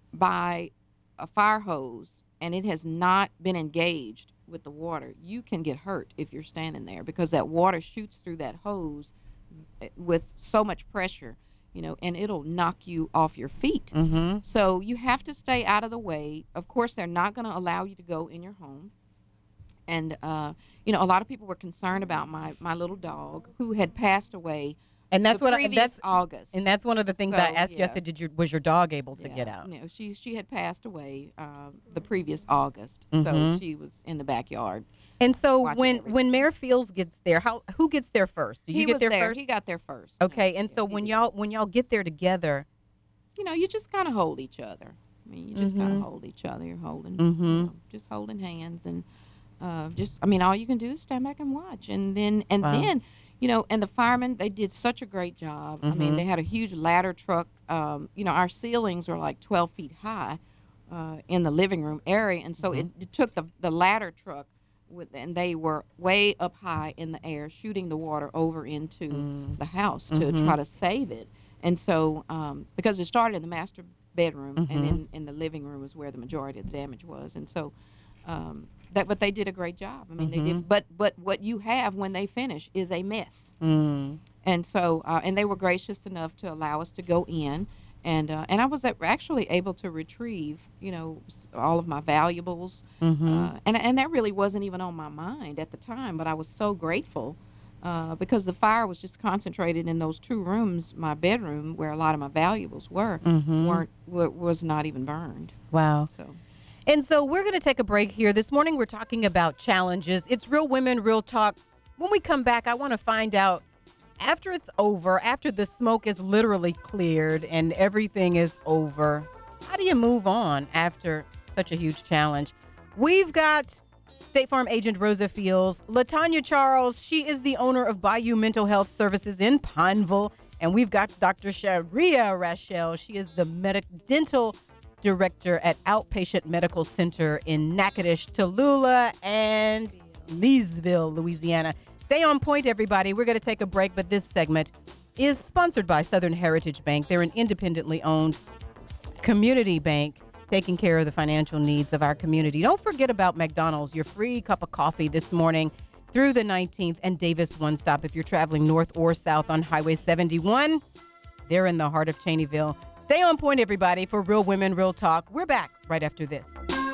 by a fire hose and it has not been engaged with the water, you can get hurt if you're standing there, because that water shoots through that hose with so much pressure, you know, and it'll knock you off your feet. Mm-hmm. So you have to stay out of the way. Of course, they're not going to allow you to go in your home. And, uh, you know, a lot of people were concerned about my, my little dog who had passed away. And that's the what I, previous that's August. And that's one of the things I So, asked you. I yeah. said, did your was your dog able to Yeah, get out? No, she she had passed away uh, the previous August, Mhm. so she was in the backyard. And so watching when everything. when Mayor Fields gets there, how who gets there first? Do you he get was there, there. first? He got there first. Okay, and so when y'all when y'all get there together, You know, you just kind of hold each other. I mean, you just kind Mhm. of hold each other. You're holding, Mhm. you know, just holding hands, and uh, just I mean, all you can do is stand back and watch, and then and Wow. then. You know, and the firemen, they did such a great job. I mean, Mhm. they had a huge ladder truck. Um, you know, our ceilings are like twelve feet high uh, in the living room area. And so Mhm. it, it took the, the ladder truck with, and they were way up high in the air, shooting the water over into Mm. the house to Mhm. try to save it. And so, um, because it started in the master bedroom, Mhm. and in, in the living room was where the majority of the damage was. And so, um, that but they did a great job. I mean, they Mhm. did. But but what you have when they finish is a mess. Mm. And so, uh, and they were gracious enough to allow us to go in, and uh, and I was a- actually able to retrieve, you know, s- all of my valuables, Mhm. uh, and and that really wasn't even on my mind at the time. But I was so grateful uh, because the fire was just concentrated in those two rooms. My bedroom, where a lot of my valuables were, Mhm. weren't were, was not even burned. Wow. So. And so we're going to take a break here. This morning we're talking about challenges. It's Real Women, Real Talk. When we come back, I want to find out, after it's over, after the smoke is literally cleared and everything is over, how do you move on after such a huge challenge? We've got State Farm agent Rosa Fields, LaTanya Charles. She is the owner of Bayou Mental Health Services in Pineville. And we've got Doctor Sharia Rachel. She is the medic dental director at Outpatient Medical Center in Natchitoches, Tallulah, and Leesville, Louisiana. Stay on point, everybody. We're going to take a break, but this segment is sponsored by Southern Heritage Bank. They're an independently owned community bank taking care of the financial needs of our community. Don't forget about McDonald's, your free cup of coffee this morning through the nineteenth, and Davis One Stop if you're traveling north or south on Highway seventy-one. They're in the heart of Cheneyville. Stay on point, everybody, for Real Women, Real Talk. We're back right after this.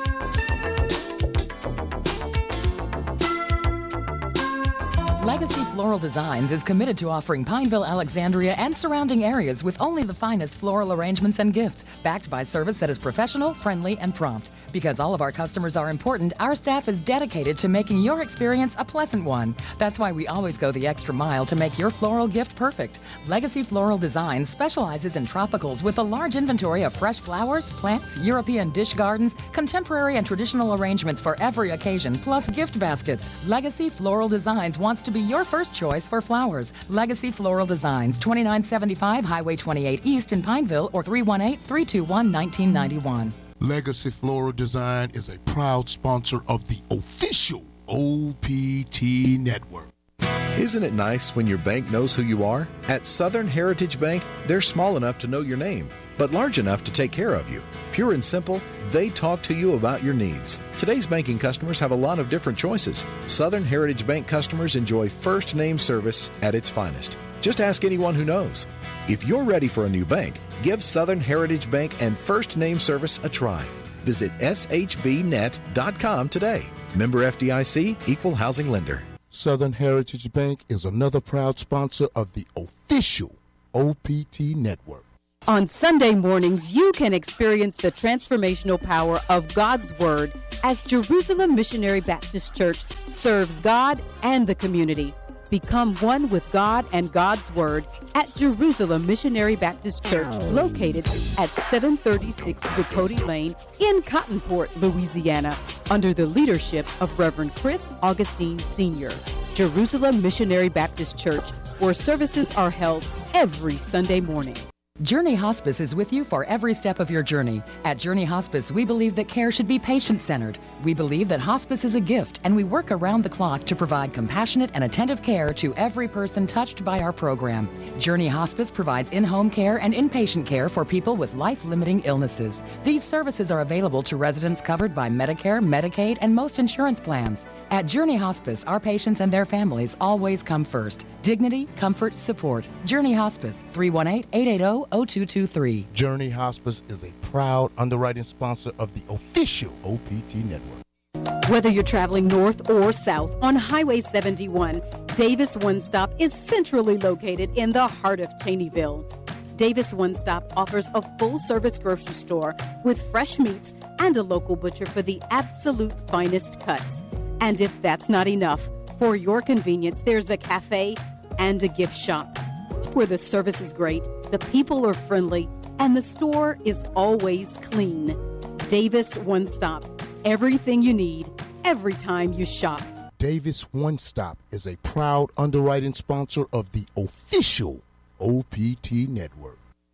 Legacy Floral Designs is committed to offering Pineville, Alexandria, and surrounding areas with only the finest floral arrangements and gifts, backed by service that is professional, friendly, and prompt. Because all of our customers are important, our staff is dedicated to making your experience a pleasant one. That's why we always go the extra mile to make your floral gift perfect. Legacy Floral Designs specializes in tropicals with a large inventory of fresh flowers, plants, European dish gardens, contemporary and traditional arrangements for every occasion, plus gift baskets. Legacy Floral Designs wants to be your first choice for flowers. Legacy Floral Designs, twenty-nine seventy-five Highway twenty-eight East in Pineville, or three one eight, three two one, one nine nine one. Legacy Floral Design is a proud sponsor of the official O P T Network. Isn't it nice when your bank knows who you are? At Southern Heritage Bank, they're small enough to know your name, but large enough to take care of you. Pure and simple, they talk to you about your needs. Today's banking customers have a lot of different choices. Southern Heritage Bank customers enjoy first name service at its finest. Just ask anyone who knows. If you're ready for a new bank, give Southern Heritage Bank and first name service a try. Visit S H B net dot com today. Member F D I C, Equal Housing Lender. Southern Heritage Bank is another proud sponsor of the official O P T Network. On Sunday mornings, you can experience the transformational power of God's Word as Jerusalem Missionary Baptist Church serves God and the community. Become one with God and God's Word at Jerusalem Missionary Baptist Church, located at seven thirty-six Ducote Lane in Cottonport, Louisiana, under the leadership of Reverend Chris Augustine Senior Jerusalem Missionary Baptist Church, where services are held every Sunday morning. Journey Hospice is with you for every step of your journey. At Journey Hospice, we believe that care should be patient-centered. We believe that hospice is a gift, and we work around the clock to provide compassionate and attentive care to every person touched by our program. Journey Hospice provides in-home care and inpatient care for people with life-limiting illnesses. These services are available to residents covered by Medicare, Medicaid, and most insurance plans. At Journey Hospice, our patients and their families always come first. Dignity, comfort, support. Journey Hospice, three one eight, eight eight zero, zero two two three. Journey Hospice is a proud underwriting sponsor of the official O P T Network. Whether you're traveling north or south on Highway seventy-one, Davis One Stop is centrally located in the heart of Cheneyville. Davis One Stop offers a full-service grocery store with fresh meats and a local butcher for the absolute finest cuts. And if that's not enough, for your convenience, there's a cafe and a gift shop where the service is great, the people are friendly, and the store is always clean. Davis One Stop. Everything you need, every time you shop. Davis One Stop is a proud underwriting sponsor of the official O P T Network.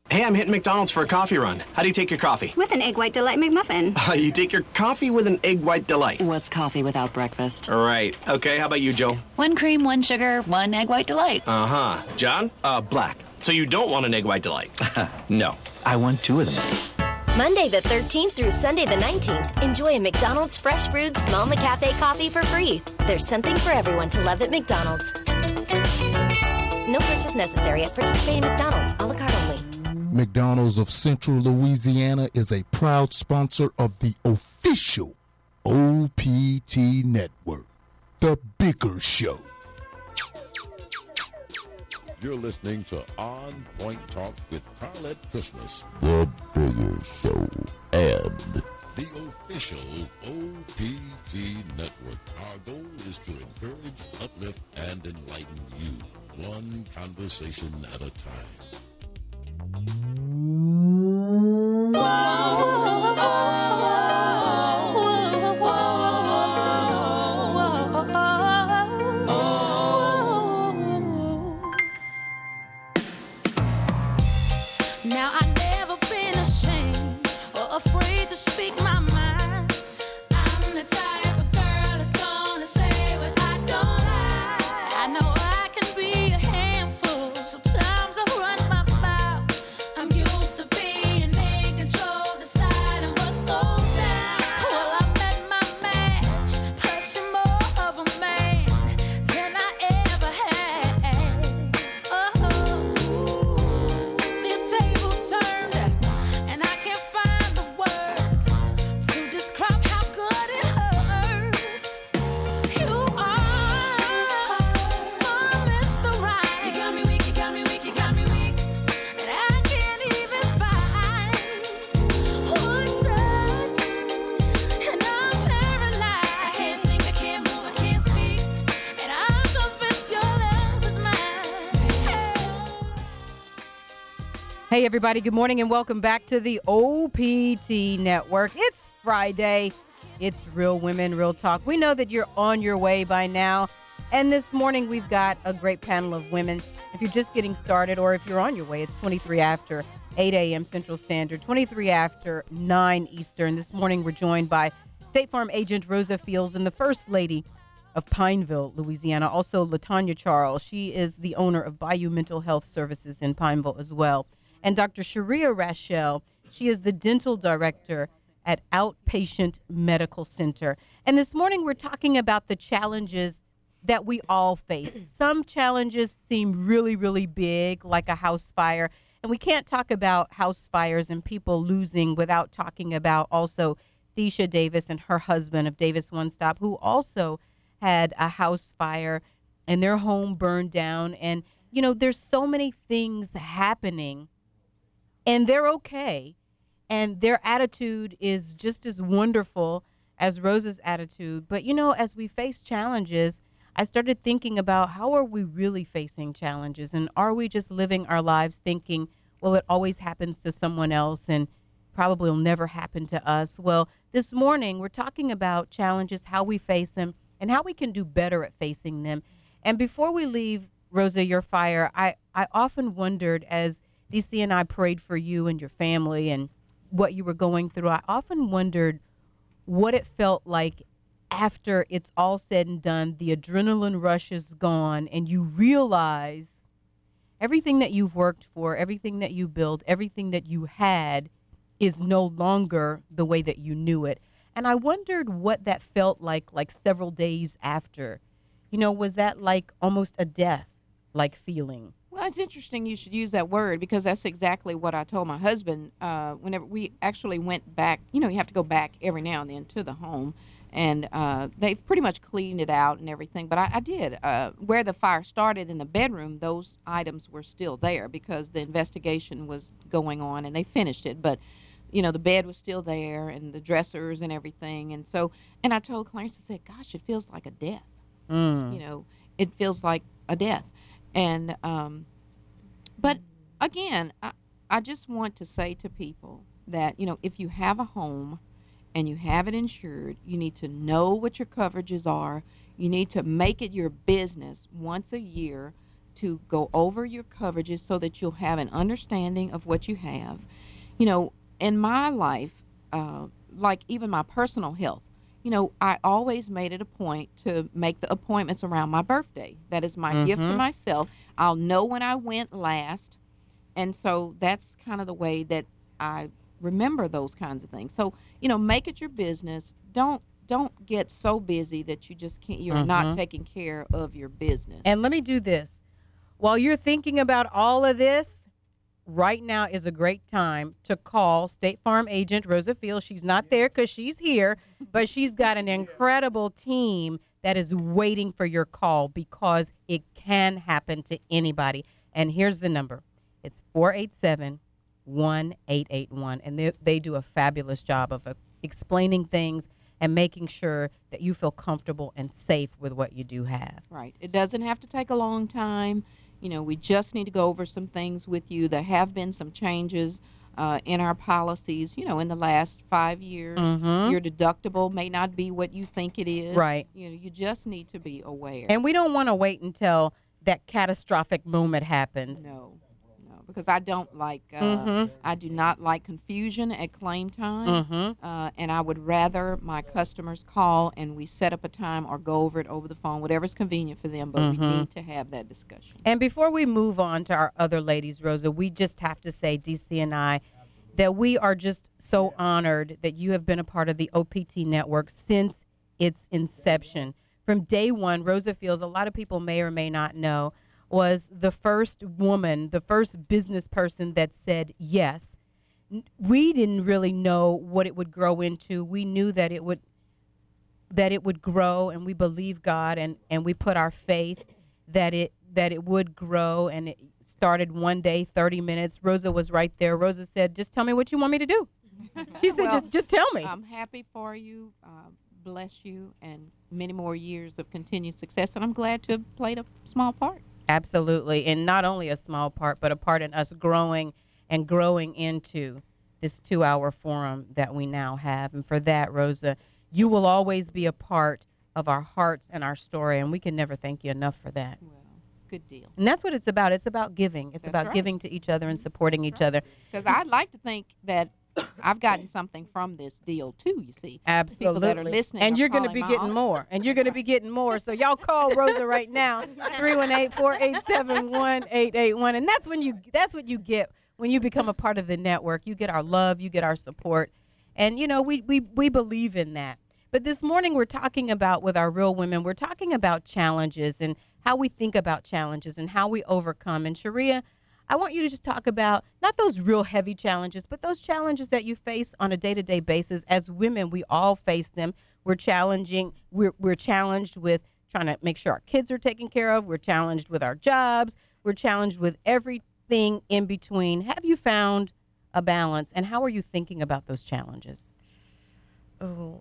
Hey, I'm hitting McDonald's for a coffee run. How do you take your coffee? With an Egg White Delight McMuffin. Uh, you take your coffee with an Egg White Delight. What's coffee without breakfast? Right. Okay, how about you, Joe? One cream, one sugar, one Egg White Delight. Uh-huh. John? Uh, black. So you don't want an Egg White Delight? No. I want two of them. Monday the thirteenth through Sunday the nineteenth, enjoy a McDonald's Fresh Brewed Small McCafe coffee for free. There's something for everyone to love at McDonald's. No purchase necessary at participating McDonald's. A la carte only. McDonald's of Central Louisiana is a proud sponsor of the official O P T Network, The Bigger Show. You're listening to On Point Talk with Carlette Christmas, The Bigger Show, and the official O P T Network. Our goal is to encourage, uplift, and enlighten you, one conversation at a time. Now I've never been ashamed or afraid to speak my mind. I'm the type of girl that's gonna say what I don't like. I know I can be a handful. Sometimes I run my mouth. I'm used to being in control, deciding what goes down. Well, I met my match, pushing more of a man than I ever had. Oh, these tables turned, and I can't find the words to describe how good it hurts. You are my Mister Right. You got me weak, you got me weak, you got me weak, and I can't even find one touch, and I'm paralyzed. I can't think, I can't move, I can't speak, and I'm convinced your love is mine. Hey, everybody. Good morning and welcome back to the O P T Network. It's Friday. It's Real Women, Real Talk. We know that you're on your way by now. And this morning, we've got a great panel of women. If you're just getting started or if you're on your way, it's twenty-three after eight a.m. Central Standard, twenty-three after nine Eastern. This morning, we're joined by State Farm agent Rosa Fields and the First Lady of Pineville, Louisiana. Also, LaTanya Charles. She is the owner of Bayou Mental Health Services in Pineville as well. And Doctor Sharia Rachel, she is the dental director at Outpatient Medical Center. And this morning we're talking about the challenges that we all face. Some challenges seem really, really big, like a house fire. And we can't talk about house fires and people losing without talking about also Thesha Davis and her husband of Davis One Stop, who also had a house fire and their home burned down. And, you know, there's so many things happening. And they're okay. And their attitude is just as wonderful as Rosa's attitude. But, you know, as we face challenges, I started thinking about how are we really facing challenges? And are we just living our lives thinking, well, it always happens to someone else and probably will never happen to us? Well, this morning we're talking about challenges, how we face them, and how we can do better at facing them. And before we leave, Rosa, your fire, I, I often wondered as D C and I prayed for you and your family and what you were going through. I often wondered what it felt like after it's all said and done, the adrenaline rush is gone, and you realize everything that you've worked for, everything that you built, everything that you had is no longer the way that you knew it. And I wondered what that felt like, like several days after. You know, was that like almost a death-like feeling? Well, it's interesting you should use that word because that's exactly what I told my husband. Uh, whenever we actually went back, you know, you have to go back every now and then to the home, and uh, they've pretty much cleaned it out and everything. But I, I did. Uh, where the fire started in the bedroom, those items were still there because the investigation was going on, and they finished it. But, you know, the bed was still there and the dressers and everything. And so, and I told Clarence, I said, gosh, it feels like a death. Mm. You know, it feels like a death. And, um, but again, I, I just want to say to people that, you know, if you have a home and you have it insured, you need to know what your coverages are. You need to make it your business once a year to go over your coverages so that you'll have an understanding of what you have. You know, in my life, uh, like even my personal health, you know, I always made it a point to make the appointments around my birthday. That is my gift to Mhm. myself. I'll know when I went last. And so that's kind of the way that I remember those kinds of things. So, you know, make it your business. Don't don't get so busy that you just can't you're not Mhm. taking care of your business. And let me do this. While you're thinking about all of this, right now is a great time to call State Farm agent Rosa Fields. She's not there because she's here, but she's got an incredible team that is waiting for your call because it can happen to anybody. And here's the number. It's four eight seven, one eight eight one. And they, they do a fabulous job of uh, explaining things and making sure that you feel comfortable and safe with what you do have. Right. It doesn't have to take a long time. You know, we just need to go over some things with you. There have been some changes uh, in our policies, you know, in the last five years. Mhm. Your deductible may not be what you think it is. Right. You know, you just need to be aware. And we don't want to wait until that catastrophic moment happens. No, no, because I don't like, uh, Mhm. I do not like confusion at claim time. Mhm. Uh, and I would rather my customers call and we set up a time or go over it over the phone, whatever's convenient for them, but we Mhm. need to have that discussion. And before we move on to our other ladies, Rosa, we just have to say, D C and I, that we are just so honored that you have been a part of the O P T network since its inception. From day one, Rosa Fields, a lot of people may or may not know, was the first woman, the first business person that said yes. N- We didn't really know what it would grow into. We knew that it would that it would grow, and we believe God, and, and we put our faith that it that it would grow, and it started one day, thirty minutes. Rosa was right there. Rosa said, just tell me what you want me to do. She said, Well, just just tell me. I'm happy for you. Uh, bless you, and many more years of continued success. And I'm glad to have played a small part. Absolutely. And not only a small part, but a part in us growing and growing into this two-hour forum that we now have. And for that, Rosa, you will always be a part of our hearts and our story, and we can never thank you enough for that. Good deal. And that's what it's about. It's about giving. It's That's about right. giving to each other and supporting each other. Because I'd like to think that I've gotten something from this deal, too, you see. Absolutely. People that are listening and are you're going to calling be my getting office. more. And you're going to be getting more. So y'all call Rosa right now, three one eight, four eight seven, one eight eight one. And that's when you that's what you get when you become a part of the network. You get our love, you get our support. And you know, we we we believe in that. But this morning we're talking about with our real women, we're talking about challenges and how we think about challenges and how we overcome. And Sharia, I want you to just talk about not those real heavy challenges, but those challenges that you face on a day-to-day basis. As women, we all face them. We're challenging. We're we're challenged with trying to make sure our kids are taken care of. We're challenged with our jobs. We're challenged with everything in between. Have you found a balance, and how are you thinking about those challenges? Oh,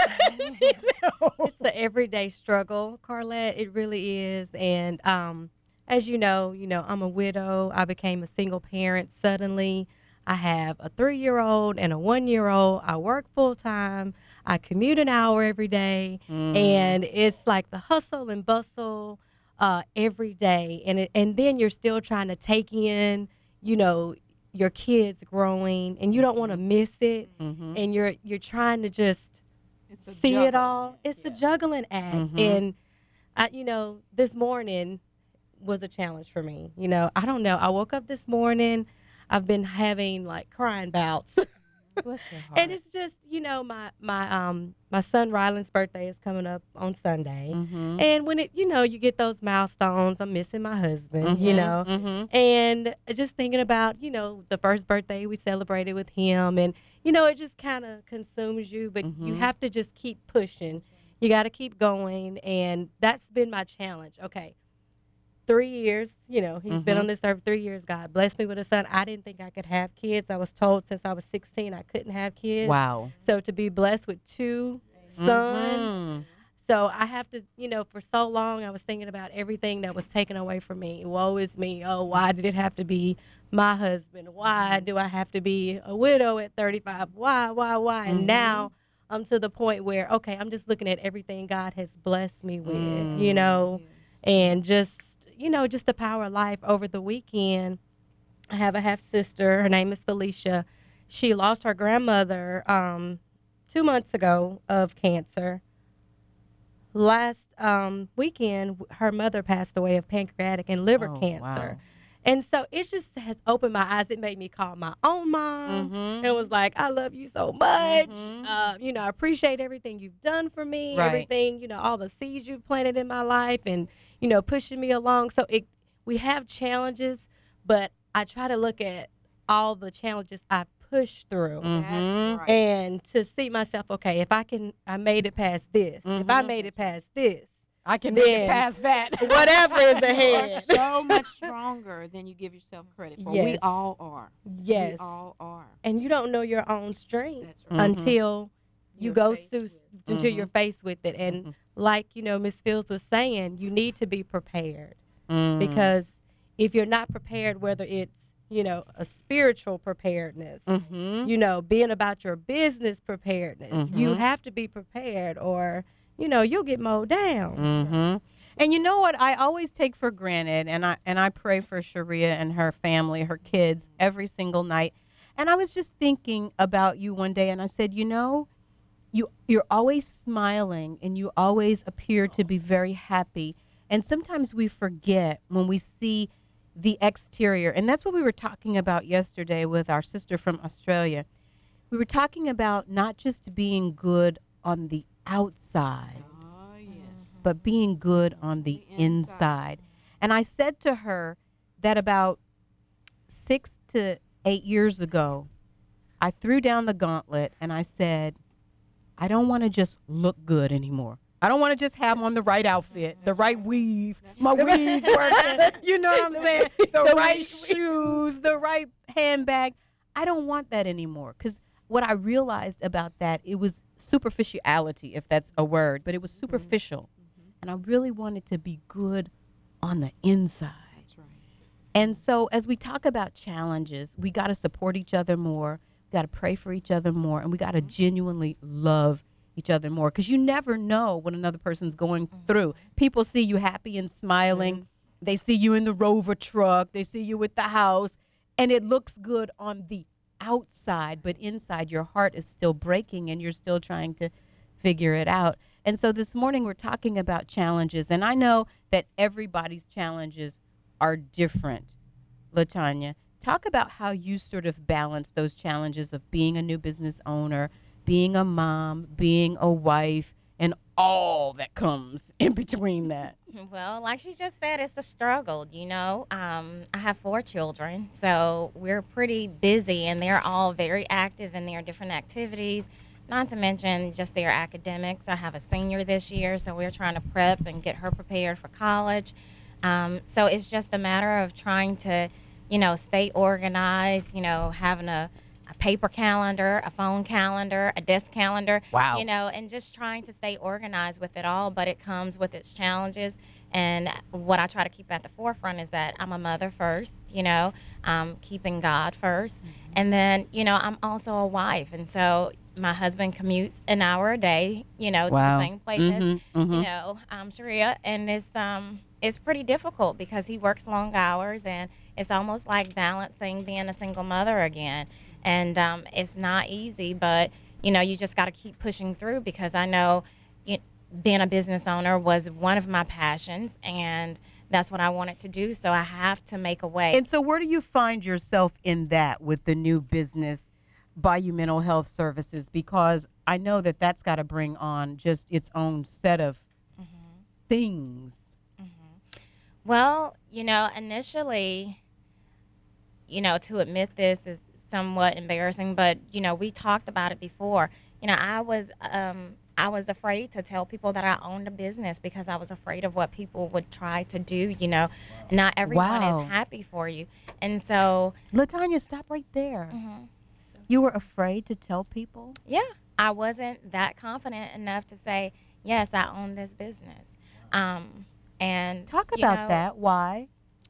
it's an everyday struggle, Carlette. It really is. And um, as you know, you know, I'm a widow. I became a single parent suddenly. I have a three-year-old and a one-year-old. I work full-time. I commute an hour every day. Mm. And it's like the hustle and bustle uh, every day. And, it, and then you're still trying to take in, you know, your kids growing, and you don't want to miss it. Mm-hmm. And you're you're trying to just It's a see it juggling all. It's a juggling act. Mhm. And, I, you know, this morning was a challenge for me. You know, I don't know. I woke up this morning. I've been having like crying bouts. Bless your heart. And it's just, you know, my my um my son Ryland's birthday is coming up on Sunday. Mhm. And when it, you know, you get those milestones, I'm missing my husband, you Mhm, know. mhm. And just thinking about, you know, the first birthday we celebrated with him, and you know, it just kind of consumes you, but you Mhm. have to just keep pushing. You got to keep going, and that's been my challenge. Okay. Three years, you know, he's been Mhm. on this earth three years. God blessed me with a son. I didn't think I could have kids. I was told since I was sixteen I couldn't have kids. Wow. So to be blessed with two sons. Mhm. So I have to, you know, for so long I was thinking about everything that was taken away from me. Woe is me. Oh, why did it have to be my husband? Why do I have to be a widow at thirty-five? Why, why, why? And Mhm. now I'm to the point where, okay, I'm just looking at everything God has blessed me with, Mm. you know, and just, you know, just the power of life. Over the weekend, I have a half sister. Her name is Felicia. She lost her grandmother um, two months ago of cancer. Last um, weekend, her mother passed away of pancreatic and liver Oh, cancer. wow. And so it just has opened my eyes. It made me call my own mom Mm-hmm. and was like, I love you so much. Uh, you know, I appreciate everything you've done for me, Right. everything, you know, all the seeds you've planted in my life and, you know, pushing me along. So it, we have challenges, but I try to look at all the challenges I pushed through Mhm. right. and to see myself, okay, if I can, I made it past this. If I Mhm. made it past this, I can make it then past that. whatever is You are ahead. so much stronger than you give yourself credit for. We Yes. all are. Yes. We all are. And you don't know your own strength That's right. until you You're go faced through with it. until Mhm. you're faced with it. And Mhm. like, you know, Miss Fields was saying, you need to be prepared Mm. because if you're not prepared, whether it's, you know, a spiritual preparedness, Mhm. you know, being about your business preparedness, you Mhm. have to be prepared or, you know, you'll get mowed down. Mm-hmm. And you know what? I always take for granted, and I and I pray for Sharia and her family, her kids, every single night. And I was just thinking about you one day, and I said, you know, you you're always smiling, and you always appear to be very happy. And sometimes we forget when we see the exterior, and that's what we were talking about yesterday with our sister from Australia. We were talking about not just being good on the outside, Oh, yes. but being good on the inside. And I said to her that about six to eight years ago, I threw down the gauntlet and I said, I don't want to just look good anymore. I don't want to just have on the right outfit, the right weave, my weave's working. You know what I'm saying? The right shoes, the right handbag. I don't want that anymore because what I realized about that, it was superficiality, if that's a word, but it was superficial. And I really wanted to be good on the inside. That's right. And so as we talk about challenges, we got to support each other more. We got to pray for each other more. And we got to genuinely love each other more because you never know what another person's going through. People see you happy and smiling. They see you in the Rover truck. They see you with the house. And it looks good on the outside, but inside your heart is still breaking and you're still trying to figure it out. And so this morning we're talking about challenges. And I know that everybody's challenges are different. LaTanya, talk about how you sort of balance those challenges of being a new business owner, being a mom, being a wife, and all that comes in between that. Well, like she just said, it's a struggle, you know. Um, I have four children, so we're pretty busy, and they're all very active in their different activities, not to mention just their academics. I have a senior this year, so we're trying to prep and get her prepared for college. Um, so it's just a matter of trying to, you know, stay organized, you know, having a a paper calendar, a phone calendar, a desk calendar. Wow. You know, and just trying to stay organized with it all, but it comes with its challenges. And what I try to keep at the forefront is that I'm a mother first, you know, um, keeping God first. Mm-hmm. And then, you know, I'm also a wife. And so my husband commutes an hour a day, you know, Wow. to the same places, Mm-hmm, mm-hmm. you know, um, Sharia. And it's, um, it's pretty difficult because he works long hours, and it's almost like balancing being a single mother again. And um, it's not easy, but, you know, you just got to keep pushing through because I know you, being a business owner was one of my passions, and that's what I wanted to do. So I have to make a way. And so where do you find yourself in that with the new business, Bayou Mental Health Services? Because I know that that's got to bring on just its own set of Mm-hmm. things. Mm-hmm. Well, you know, initially, you know, to admit this is somewhat embarrassing, but you know, we talked about it before. You know, I was um, I was afraid to tell people that I owned a business because I was afraid of what people would try to do. You know, not everyone Wow. is happy for you, and so LaTanya, stop right there. Mhm. You were afraid to tell people? yeah, I wasn't that confident enough to say yes, I own this business. Um, and Talk you about know, that. Why?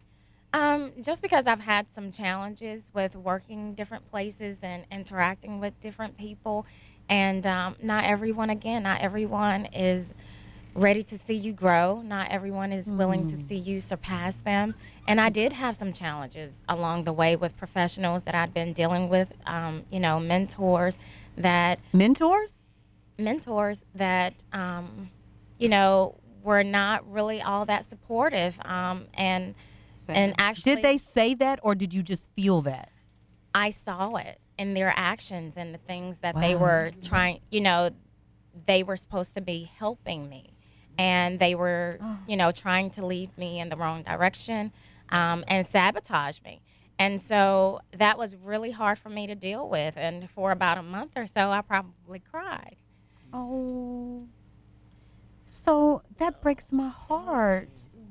Um, just because I've had some challenges with working different places and interacting with different people, and um, not everyone, again, not everyone is ready to see you grow. Not everyone is willing to see you surpass them. And I did have some challenges along the way with professionals that I'd been dealing with, um, you know, mentors that... Mentors? Mentors that, um, you know, were not really all that supportive. Um, and, and actually... Did they say that, or did you just feel that? I saw it in their actions and the things that Wow. they were trying, you know, they were supposed to be helping me. And they were, you know, trying to lead me in the wrong direction um, and sabotage me. And so that was really hard for me to deal with. And for about a month or so, I probably cried. Oh, so that breaks my heart.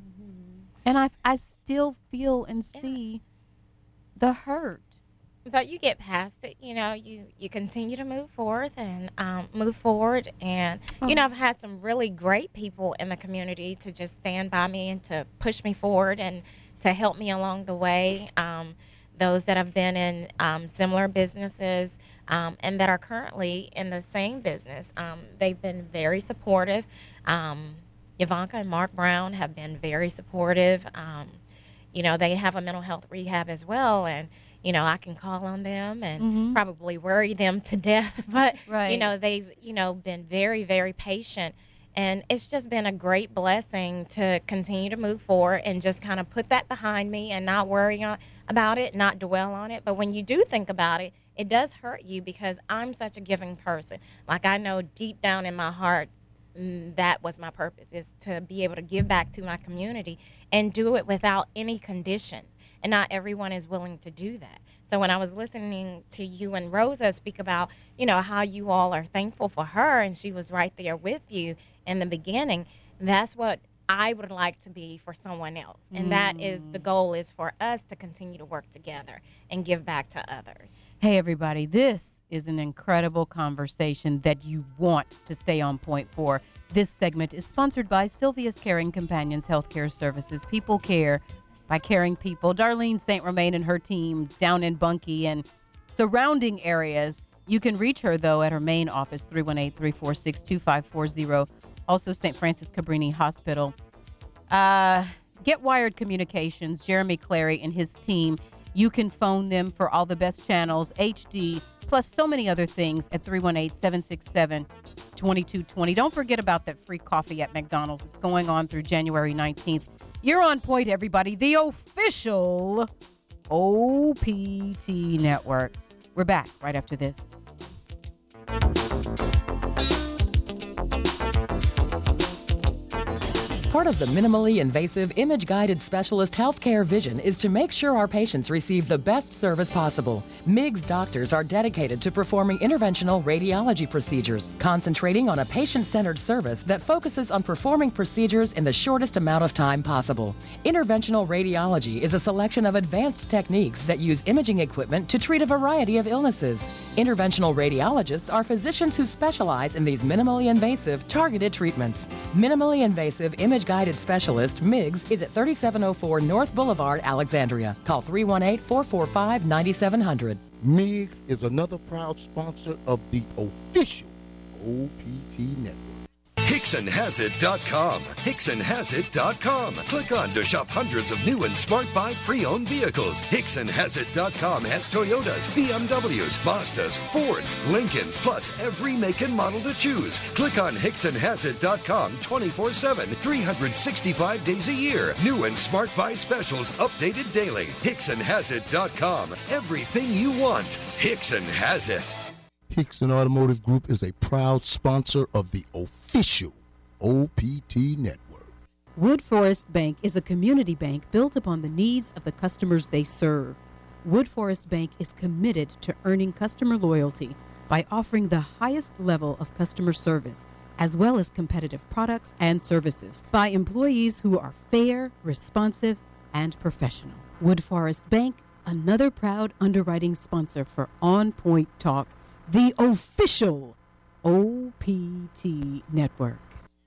And I, I still feel and see the hurt. But you get past it, you know, you, you continue to move forward and um, move forward. And, you know, I've had some really great people in the community to just stand by me and to push me forward and to help me along the way. Um, those that have been in um, similar businesses um, and that are currently in the same business, um, they've been very supportive. Um, Ivanka and Mark Brown have been very supportive. Um, you know, they have a mental health rehab as well. And, you know, I can call on them and Mm-hmm. probably worry them to death. But, you Right. know, they've, you know, been very, very patient. And it's just been a great blessing to continue to move forward and just kind of put that behind me and not worry on, about it, not dwell on it. But when you do think about it, it does hurt you because I'm such a giving person. Like, I know deep down in my heart, mm, that was my purpose, is to be able to give back to my community and do it without any conditions. And not everyone is willing to do that. So when I was listening to you and Rosa speak about, you know, how you all are thankful for her and she was right there with you in the beginning, that's what I would like to be for someone else. And that is the goal, is for us to continue to work together and give back to others. Hey, everybody, this is an incredible conversation that you want to stay on point for. This segment is sponsored by Sylvia's Caring Companions Healthcare Services. People care by caring people. Darlene Saint Romain and her team down in Bunkie and surrounding areas. You can reach her, though, at her main office, three one eight, three four six, two five four zero. Also, Saint Francis Cabrini Hospital. Uh, Get Wired Communications, Jeremy Clary and his team. You can phone them for all the best channels, H D, plus so many other things at three one eight, seven six seven, two two two zero. Don't forget about that free coffee at McDonald's. It's going on through January nineteenth. You're on point, everybody. The official O P T Network. We're back right after this. Part of the minimally invasive image-guided specialist healthcare vision is to make sure our patients receive the best service possible. M I G's doctors are dedicated to performing interventional radiology procedures, concentrating on a patient-centered service that focuses on performing procedures in the shortest amount of time possible. Interventional radiology is a selection of advanced techniques that use imaging equipment to treat a variety of illnesses. Interventional radiologists are physicians who specialize in these minimally invasive, targeted treatments. Minimally invasive image Guided Specialist, M I Gs, is at thirty-seven oh four North Boulevard, Alexandria. Call three one eight, four four five, nine seven zero zero. M I Gs is another proud sponsor of the official O P T Network. Hickson Has It dot com. Hickson Has It dot com. Click on to shop hundreds of new and smart buy pre-owned vehicles. Hickson Has It dot com has Toyotas, B M Ws, Mazdas, Fords, Lincolns, plus every make and model to choose. Click on Hickson Has It dot com twenty-four seven, three hundred sixty-five days a year. New and smart buy specials updated daily. Hickson Has It dot com. Everything you want. Hickson has it. Hickson Automotive Group is a proud sponsor of the official O P T Network. Wood Forest Bank is a community bank built upon the needs of the customers they serve. Wood Forest Bank is committed to earning customer loyalty by offering the highest level of customer service, as well as competitive products and services, by employees who are fair, responsive, and professional. Wood Forest Bank, another proud underwriting sponsor for On Point Talk, the official O P T Network.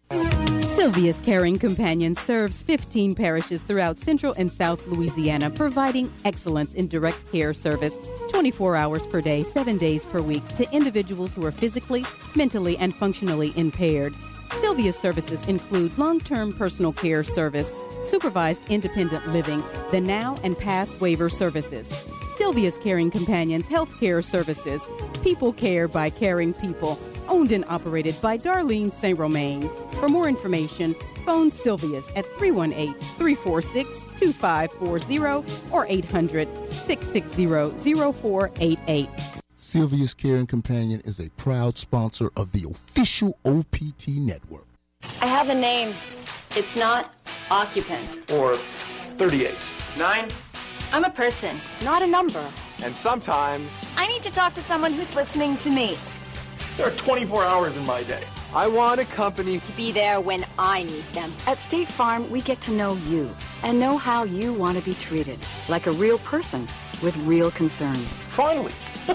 Sylvia's Caring Companion serves fifteen parishes throughout Central and South Louisiana, providing excellence in direct care service twenty-four hours per day, seven days per week to individuals who are physically, mentally, and functionally impaired. Sylvia's services include long-term personal care service, supervised independent living, the now and past waiver services, Sylvia's Caring Companions Healthcare Services, People Care by Caring People, owned and operated by Darlene Saint Romain. For more information, phone Sylvia's at three one eight, three four six, two five four zero or eight hundred, six six zero, zero four eight eight. Sylvia's Caring Companion is a proud sponsor of the official O P T network. I have a name. It's not occupant. Or thirty-eight. Nine. I'm a person, not a number. And sometimes I need to talk to someone who's listening to me. there are twenty-four hours in my day. I want a company To be there when I need them. At State Farm, we get to know you and know how you want to be treated, like a real person with real concerns. Finally,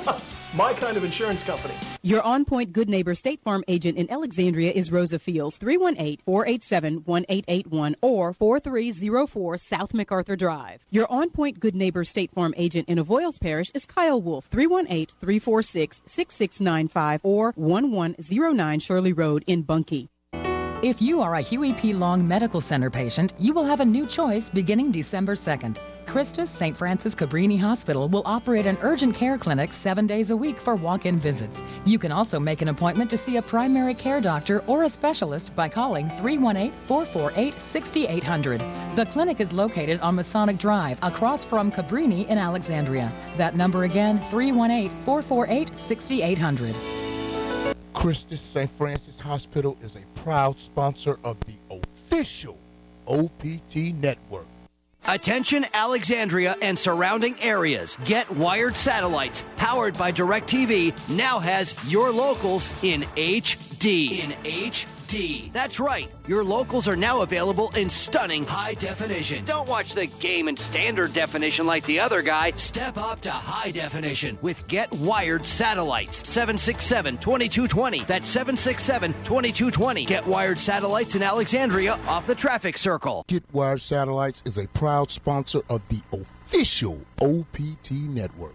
my kind of insurance company. Your on-point Good Neighbor State Farm agent in Alexandria is Rosa Fields, three one eight, four eight seven, one eight eight one or four three zero four South MacArthur Drive. Your on-point Good Neighbor State Farm agent in Avoyles Parish is Kyle Wolf, three one eight, three four six, six six nine five or one one zero nine Shirley Road in Bunkie. If you are a Huey P. Long Medical Center patient, you will have a new choice beginning December second. Christus Saint Francis Cabrini Hospital will operate an urgent care clinic seven days a week for walk-in visits. You can also make an appointment to see a primary care doctor or a specialist by calling three one eight, four four eight, six eight zero zero. The clinic is located on Masonic Drive across from Cabrini in Alexandria. That number again, three one eight, four four eight, six eight zero zero. Christus Saint Francis Hospital is a proud sponsor of the official O P T network. Attention Alexandria and surrounding areas. Get Wired Satellites, powered by DirecTV, now has your locals in H D. In H D. That's right. Your locals are now available in stunning high definition. Don't watch the game in standard definition like the other guy. Step up to high definition with Get Wired Satellites. seven six seven, two two two zero. That's seven six seven, two two two zero. Get Wired Satellites in Alexandria off the traffic circle. Get Wired Satellites is a proud sponsor of the official O P T network.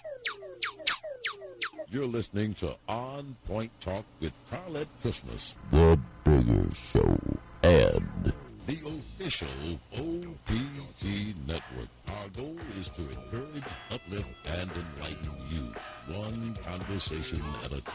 You're listening to On Point Talk with Carlette Christmas, The Bigger Show, and the official O P T network. Our goal is to encourage, uplift, and enlighten you, one conversation at a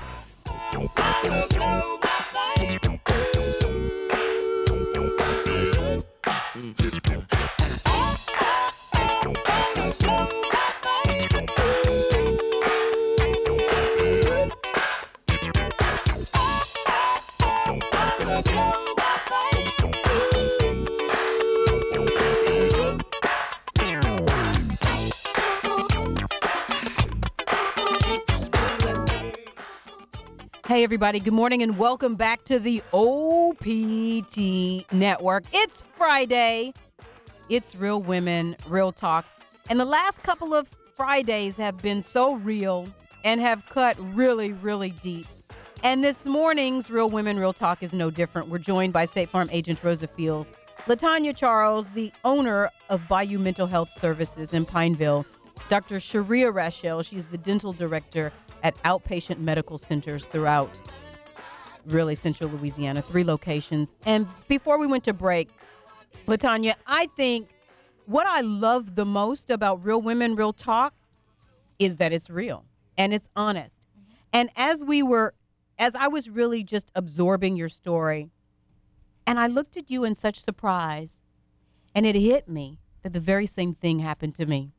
Hey, everybody. Good morning and welcome back to the O P T Network. It's Friday. It's Real Women, Real Talk. And the last couple of Fridays have been so real and have cut really, really deep. And this morning's Real Women, Real Talk is no different. We're joined by State Farm agent Rosa Fields, LaTanya Charles, the owner of Bayou Mental Health Services in Pineville, Doctor Sharia Rachel, she's the dental director at outpatient medical centers throughout really central Louisiana, three locations. And before we went to break, LaTanya, I think what I love the most about Real Women, Real Talk is that it's real and it's honest. And as we were, as I was really just absorbing your story, and I looked at you in such surprise, and it hit me that the very same thing happened to me.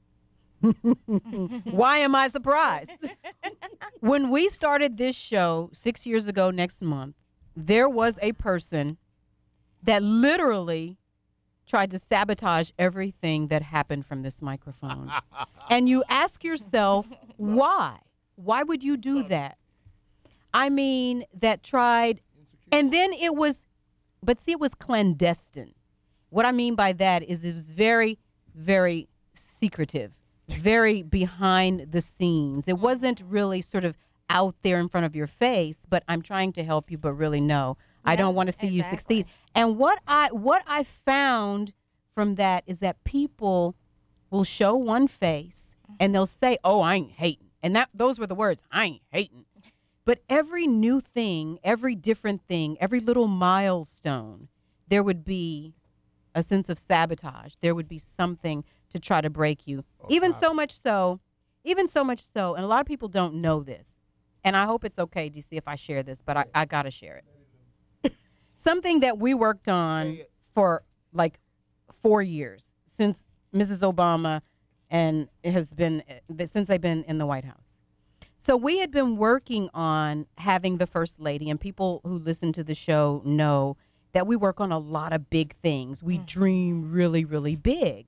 Why am I surprised? When we started this show six years ago next month, there was a person that literally tried to sabotage everything that happened from this microphone. And you ask yourself, why? Why would you do that? I mean, that tried, and then it was, but see, it was clandestine. What I mean by that is it was very, very secretive. Very behind the scenes. It wasn't really sort of out there in front of your face, but I'm trying to help you, but really no. Yeah, I don't want to see exactly. you succeed. And what I what I found from that is that people will show one face and they'll say, "Oh, I ain't hating." And that those were the words, "I ain't hating." But every new thing, every different thing, every little milestone, there would be a sense of sabotage. There would be something to try to break you. Even so much so, even so much so, and a lot of people don't know this, and I hope it's okay, D C, if I share this, but I, I got to share it. Something that we worked on for like four years since Missus Obama and it has been, since they've been in the White House. So we had been working on having the First Lady, and people who listen to the show know that we work on a lot of big things. We dream really, really big.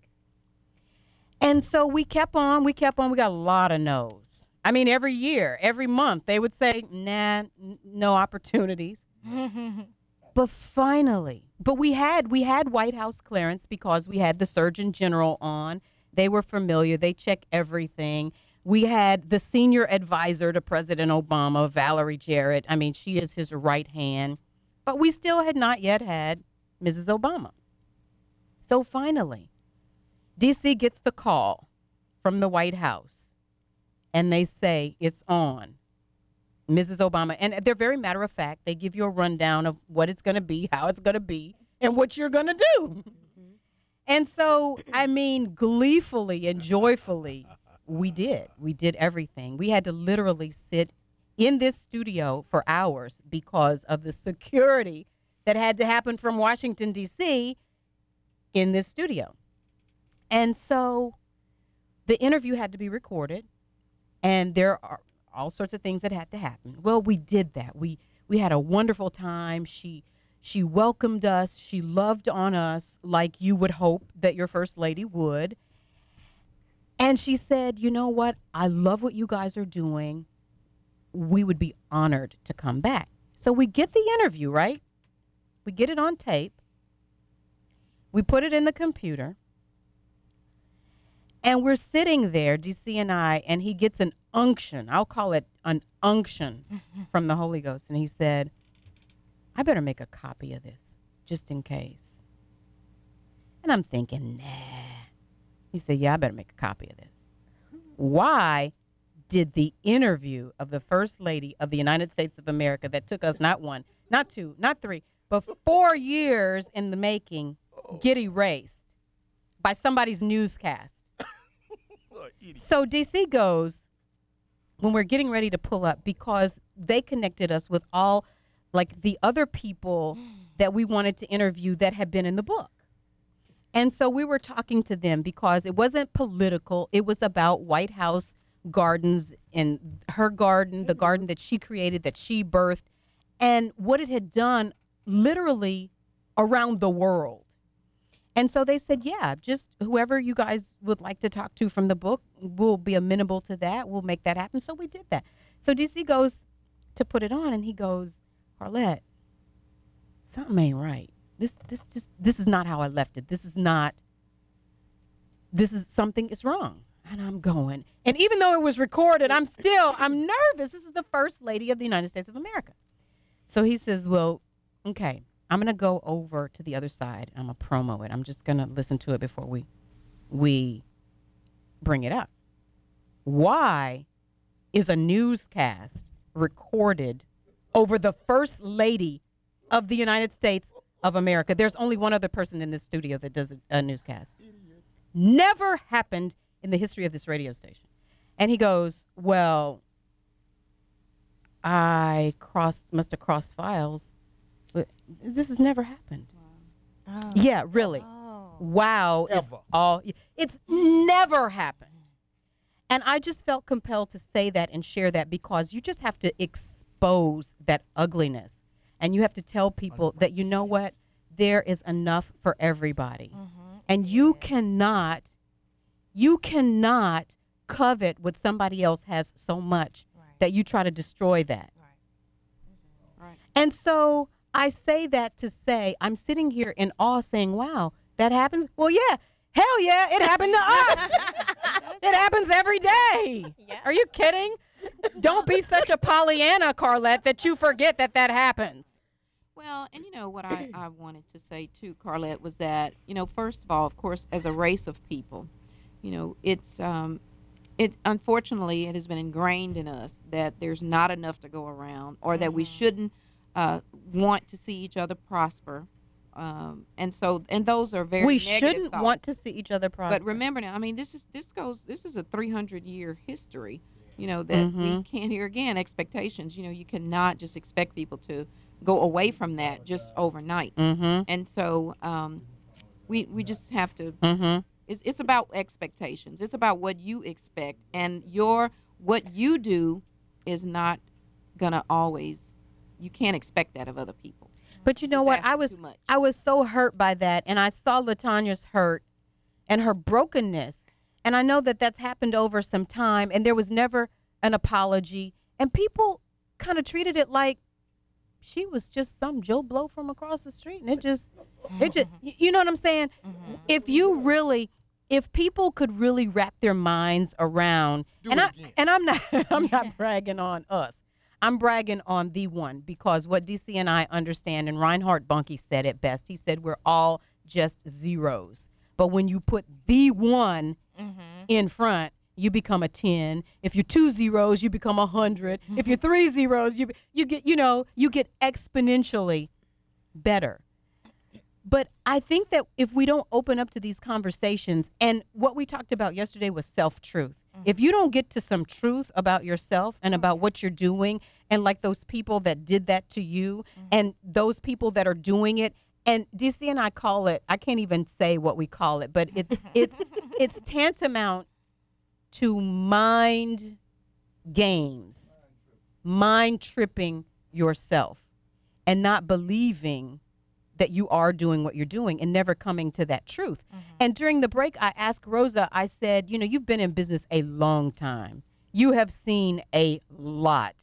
And so we kept on, we kept on, we got a lot of no's. I mean, every year, every month, they would say, nah, n- no opportunities. But finally, but we had, we had White House clearance because we had the Surgeon General on. They were familiar. They check everything. We had the senior advisor to President Obama, Valerie Jarrett. I mean, she is his right hand. But we still had not yet had Missus Obama. So finally, D C gets the call from the White House, and they say it's on. Missus Obama, and they're very matter of fact. They give you a rundown of what it's going to be, how it's going to be, and what you're going to do. And so, I mean, gleefully and joyfully, we did. We did everything. We had to literally sit in this studio for hours because of the security that had to happen from Washington, D C in this studio. And so the interview had to be recorded, and there are all sorts of things that had to happen. Well, we did that. We we had a wonderful time. She she welcomed us. She loved on us like you would hope that your First Lady would. And she said, you know what? I love what you guys are doing. We would be honored to come back. So we get the interview, right? We get it on tape. We put it in the computer. And we're sitting there, D C and I, and he gets an unction. I'll call it an unction from the Holy Ghost. And he said, I better make a copy of this just in case. And I'm thinking, nah. He said, yeah, I better make a copy of this. Why did the interview of the First Lady of the United States of America that took us not one, not two, not three, but four years in the making get erased by somebody's newscast? So D C goes, when we're getting ready to pull up, because they connected us with all, like, the other people that we wanted to interview that had been in the book. And so we were talking to them because it wasn't political. It was about White House gardens and her garden, the garden that she created, that she birthed, and what it had done literally around the world. And so they said, yeah, just whoever you guys would like to talk to from the book, we'll be amenable to that. We'll make that happen. So we did that. So D C goes to put it on, and he goes, Carlette, something ain't right. This, this just, this is not how I left it. This is not, this is, something is wrong. And I'm going, and even though it was recorded, I'm still, I'm nervous. This is the First Lady of the United States of America. So he says, well, okay, I'm going to go over to the other side. I'm going to promo it. I'm just going to listen to it before we, we bring it up. Why is a newscast recorded over the First Lady of the United States of America? There's only one other person in this studio that does a, a newscast. Never happened in the history of this radio station. And he goes, well, I crossed, must have crossed files. But this has never happened. Wow. Oh. Yeah, really. Oh. Wow. Is all, it's never happened. And I just felt compelled to say that and share that because you just have to expose that ugliness. And you have to tell people that, you know what, there is enough for everybody. Mm-hmm. And you yes. cannot, you cannot covet what somebody else has so much right. that you try to destroy that. Right. Mm-hmm. Right. And so I say that to say, I'm sitting here in awe saying, wow, that happens? Well, yeah, hell yeah, it happened to us. It happens every day. Yeah. Are you kidding? Don't be such a Pollyanna, Carlette, that you forget that that happens. Well, and you know what I, I wanted to say too, Carlette, was that, you know, first of all, of course, as a race of people, you know, it's um, it unfortunately it has been ingrained in us that there's not enough to go around, or that we shouldn't uh, want to see each other prosper. Um, and so, and those are very we negative shouldn't thoughts. want to see each other prosper. But remember now, I mean, this is this goes this is a three hundred year history, you know, that we Mhm. can't hear again. Expectations, you know, you cannot just expect people to go away from that just overnight. Mhm. And so, um, we we just have to. Mhm. It's it's about expectations. It's about what you expect, and your what you do is not gonna always. You can't expect that of other people. But you know Just what? asking I was too much. I was so hurt by that, and I saw Latanya's hurt and her brokenness, and I know that that's happened over some time, and there was never an apology, and people kind of treated it like she was just some Joe Blow from across the street, and it just, it just, y- you know what I'm saying? If you really, if people could really wrap their minds around, and I and I'm not I'm not bragging on us. I'm bragging on the one, because what D C and I understand, and Reinhard Bunke said it best. He said we're all just zeros. But when you put the one in front, you become a ten. If you're two zeros, you become a hundred. If you're three zeros, you you get, you know, you get exponentially better. But I think that if we don't open up to these conversations, and what we talked about yesterday was self-truth. If you don't get to some truth about yourself and about what you're doing, and like those people that did that to you, and those people that are doing it, and D C and I call it, I can't even say what we call it, but it's it's it's tantamount to mind games, mind tripping yourself, and not believing that you are doing what you're doing and never coming to that truth. And during the break, I asked Rosa, I said, you know, you've been in business a long time. You have seen a lot.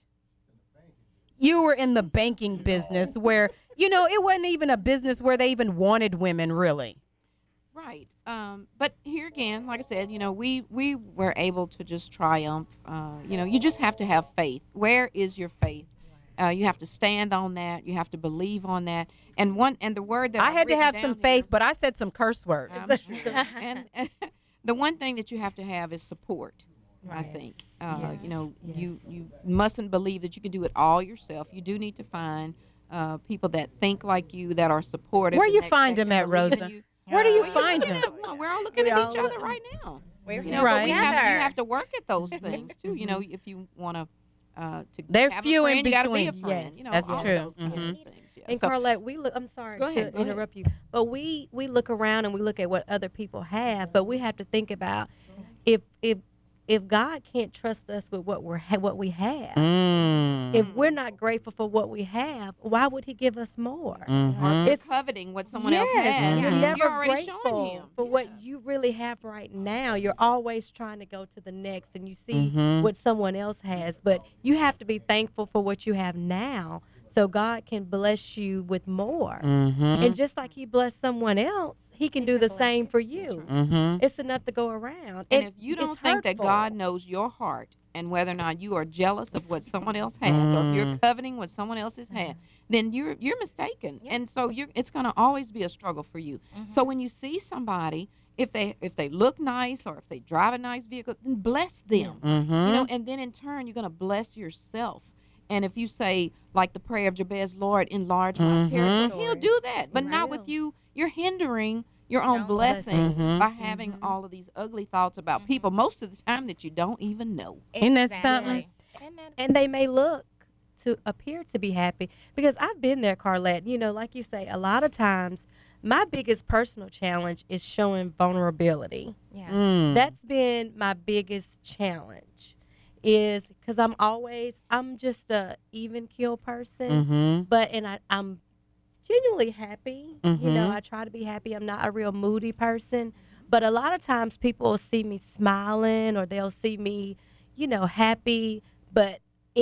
You were in the banking business where, you know, it wasn't even a business where they even wanted women, really. Right. Um, but here again, like I said, you know, we, we were able to just triumph. Uh, you know, you just have to have faith. Where is your faith? Uh, you have to stand on that. You have to believe on that. And one and the word that I I've had to written have down some here- faith, but I said some curse words. I'm sure. and, and the one thing that you have to have is support. I think uh, Yes. you know you you mustn't believe that you can do it all yourself. You do need to find uh, people that think like you, that are supportive. Where and you that- find that them can at, believe in Rosa? you. Where do you Well, you're find looking them? at one. We're all looking We at all each other look- right now. We're You know, Right. but we have, you together. have to work at those things too. You know, if you want to uh, to They're have few a in friend, you got to be a between. friend. Yes, You know, that's all of true. those kinds of Mhm. things. Yeah. And So- Carlette, we look. I'm sorry Go ahead, to go ahead. interrupt you, but we we look around and we look at what other people have, but we have to think about if if if God can't trust us with what we're ha- what we have, Mm. if we're not grateful for what we have, why would He give us more? Mhm. Or if you're It's- coveting what someone yes, else has. you're and never you're already grateful showing him. for what you really have right now. You're always trying to go to the next, and you see Mhm. what someone else has. But you have to be thankful for what you have now, so God can bless you with more. Mhm. And just like He blessed someone else, He can do the same for you. Mhm. It's enough to go around. And It- if you it's don't think that hurtful. God knows your heart and whether or not you are jealous of what someone else has, or if you're Mm. coveting what someone else has had, then you're you're mistaken. And so you're it's going to always be a struggle for you. So when you see somebody, if they if they look nice or if they drive a nice vehicle, then bless them. Mhm. You know, and then in turn you're going to bless yourself. And if you say, like the prayer of Jabez, Lord, enlarge my Mhm. territory, He'll do that. But not with you. You're hindering your own blessings Mhm. by having all of these ugly thoughts about people most of the time that you don't even know. Isn't that something? And they may look to appear to be happy, because I've been there, Carlette. You know, like you say, a lot of times my biggest personal challenge is showing vulnerability. Yeah. Mm. That's been my biggest challenge, is because I'm always, I'm just a even keel person, Mhm. but, and I, I'm genuinely happy. You know, Mhm. I try to be happy. I'm not a real moody person, but a lot of times people will see me smiling, or they'll see me, you know, happy, but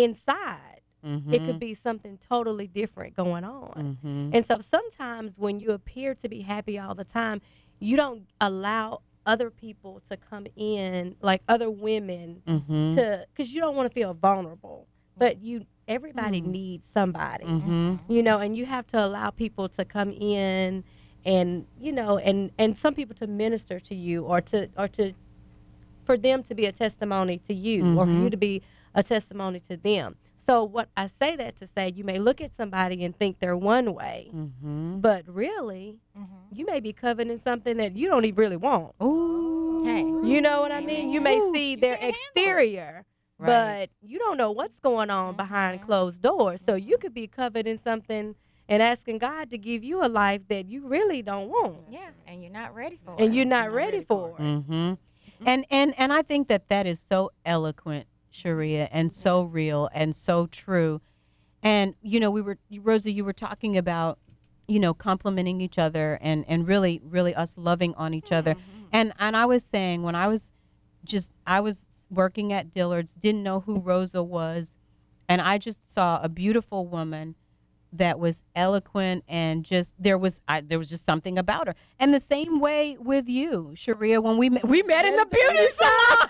inside it could Mhm. be something totally different going on. Mhm. And so sometimes when you appear to be happy all the time, you don't allow other people to come in, like other women, Mhm. to, because you don't want to feel vulnerable. But you, everybody Mm. needs somebody, Mhm. you know, and you have to allow people to come in, and you know, and and some people to minister to you, or to or to for them to be a testimony to you or for Mhm. you to be a testimony to them. So what I say that to say, you may look at somebody and think they're one way, Mhm. but really, you may be coveting something that you don't even really want. Ooh. Hey. You know what I mean? You may see their exterior, Right. but you don't know what's going on behind closed doors. So you could be coveting something and asking God to give you a life that you really don't want. Yeah, and you're not ready for it. And you're not ready for it. Mm-hmm. And and and I think that that is so eloquent, Sharia, and so real and so true. And you know, we were Rosa, you were talking about, you know, complimenting each other and and really really us loving on each other. And and I was saying when I was just I was working at Dillard's, didn't know who Rosa was, and I just saw a beautiful woman that was eloquent and just there was I, there was just something about her. And the same way with you, Sharia, when we met, we met in the beauty salon.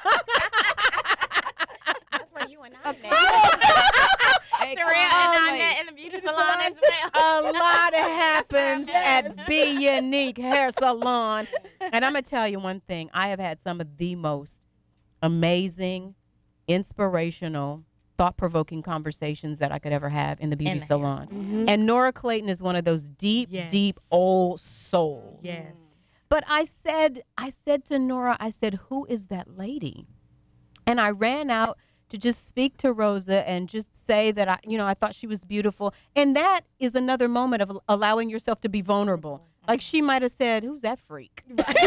That's where you and I met. Sharia and I met in the beauty salon as well. A lot happens at Be Unique Hair Salon. And I'm going to tell you one thing. I have had some of the most amazing, inspirational, thought-provoking conversations that I could ever have in the beauty In the hair salon. salon. Mhm. And Nora Clayton is one of those deep, Yes. deep old souls. Yes. But I said, I said to Nora, I said, who is that lady? And I ran out to just speak to Rosa and just say that I, you know, I thought she was beautiful. And that is another moment of allowing yourself to be vulnerable. Like she might have said, who's that freak?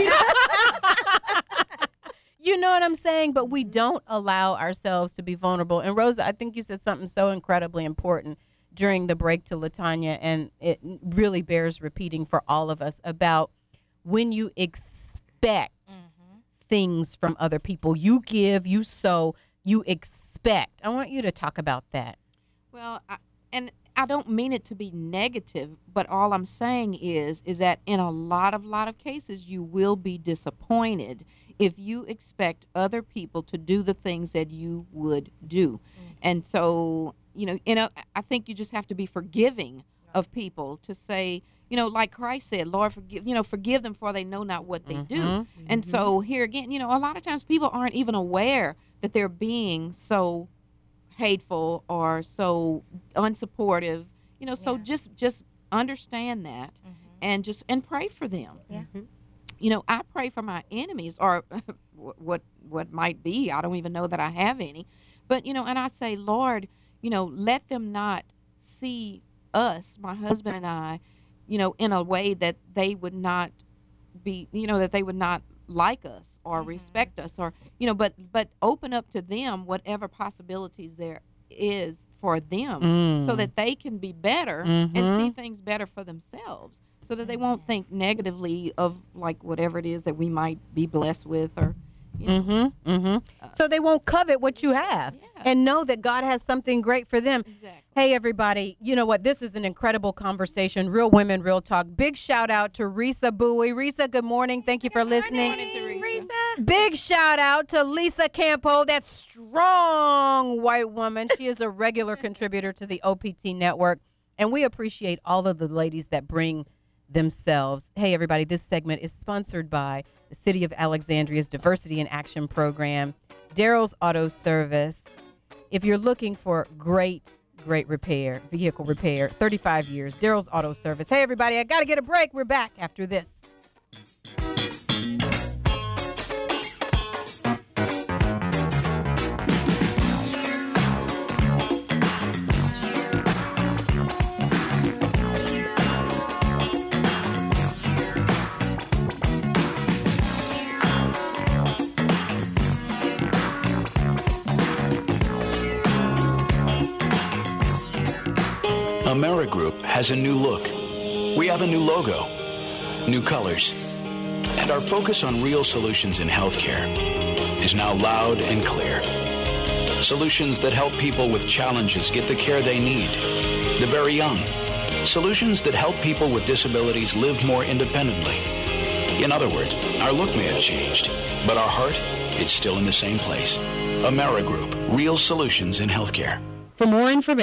You know what I'm saying? But we don't allow ourselves to be vulnerable. And Rosa, I think you said something so incredibly important during the break to Latanya, and it really bears repeating for all of us about when you expect things from other people. You give, you sow, you expect. I want you to talk about that. Well, I, and I don't mean it to be negative, but all I'm saying is is that in a lot of lot of cases you will be disappointed if you expect other people to do the things that you would do. And so, you know, you know, I think you just have to be forgiving of people to say, you know, like Christ said, Lord, forgive, you know, forgive them for they know not what they do. Mhm. And so here again, you know, a lot of times people aren't even aware that they're being so hateful or so unsupportive, you know, so just just understand that and just and pray for them. Yeah. You know, I pray for my enemies or what what might be. I don't even know that I have any. But, you know, and I say, Lord, you know, let them not see us, my husband and I, you know, in a way that they would not be, you know, that they would not like us or respect us or, you know, but but open up to them whatever possibilities there is for them Mm. so that they can be better and Mhm. see things better for themselves so that they won't think negatively of like whatever it is that we might be blessed with or, you know. Mm-hmm. Mm-hmm. So they won't covet what you have and know that God has something great for them. Exactly. Hey, everybody, you know what? This is an incredible conversation. Real women, real talk. Big shout out to Risa Bowie. Risa, good morning. Thank you for listening. Risa. Big shout out to Lisa Campo, that strong white woman. She is a regular contributor to the O P T network, and we appreciate all of the ladies that bring themselves. Hey, everybody, this segment is sponsored by the City of Alexandria's Diversity in Action program, Daryl's Auto Service. If you're looking for great, great repair, vehicle repair, thirty-five years, Daryl's Auto Service. Hey, everybody, I got to get a break. We're back after this. AmeriGroup has a new look. We have a new logo, new colors, and our focus on real solutions in healthcare is now loud and clear. Solutions that help people with challenges get the care they need, the very young. Solutions that help people with disabilities live more independently. In other words, our look may have changed, but our heart is still in the same place. AmeriGroup, real solutions in healthcare. For more information,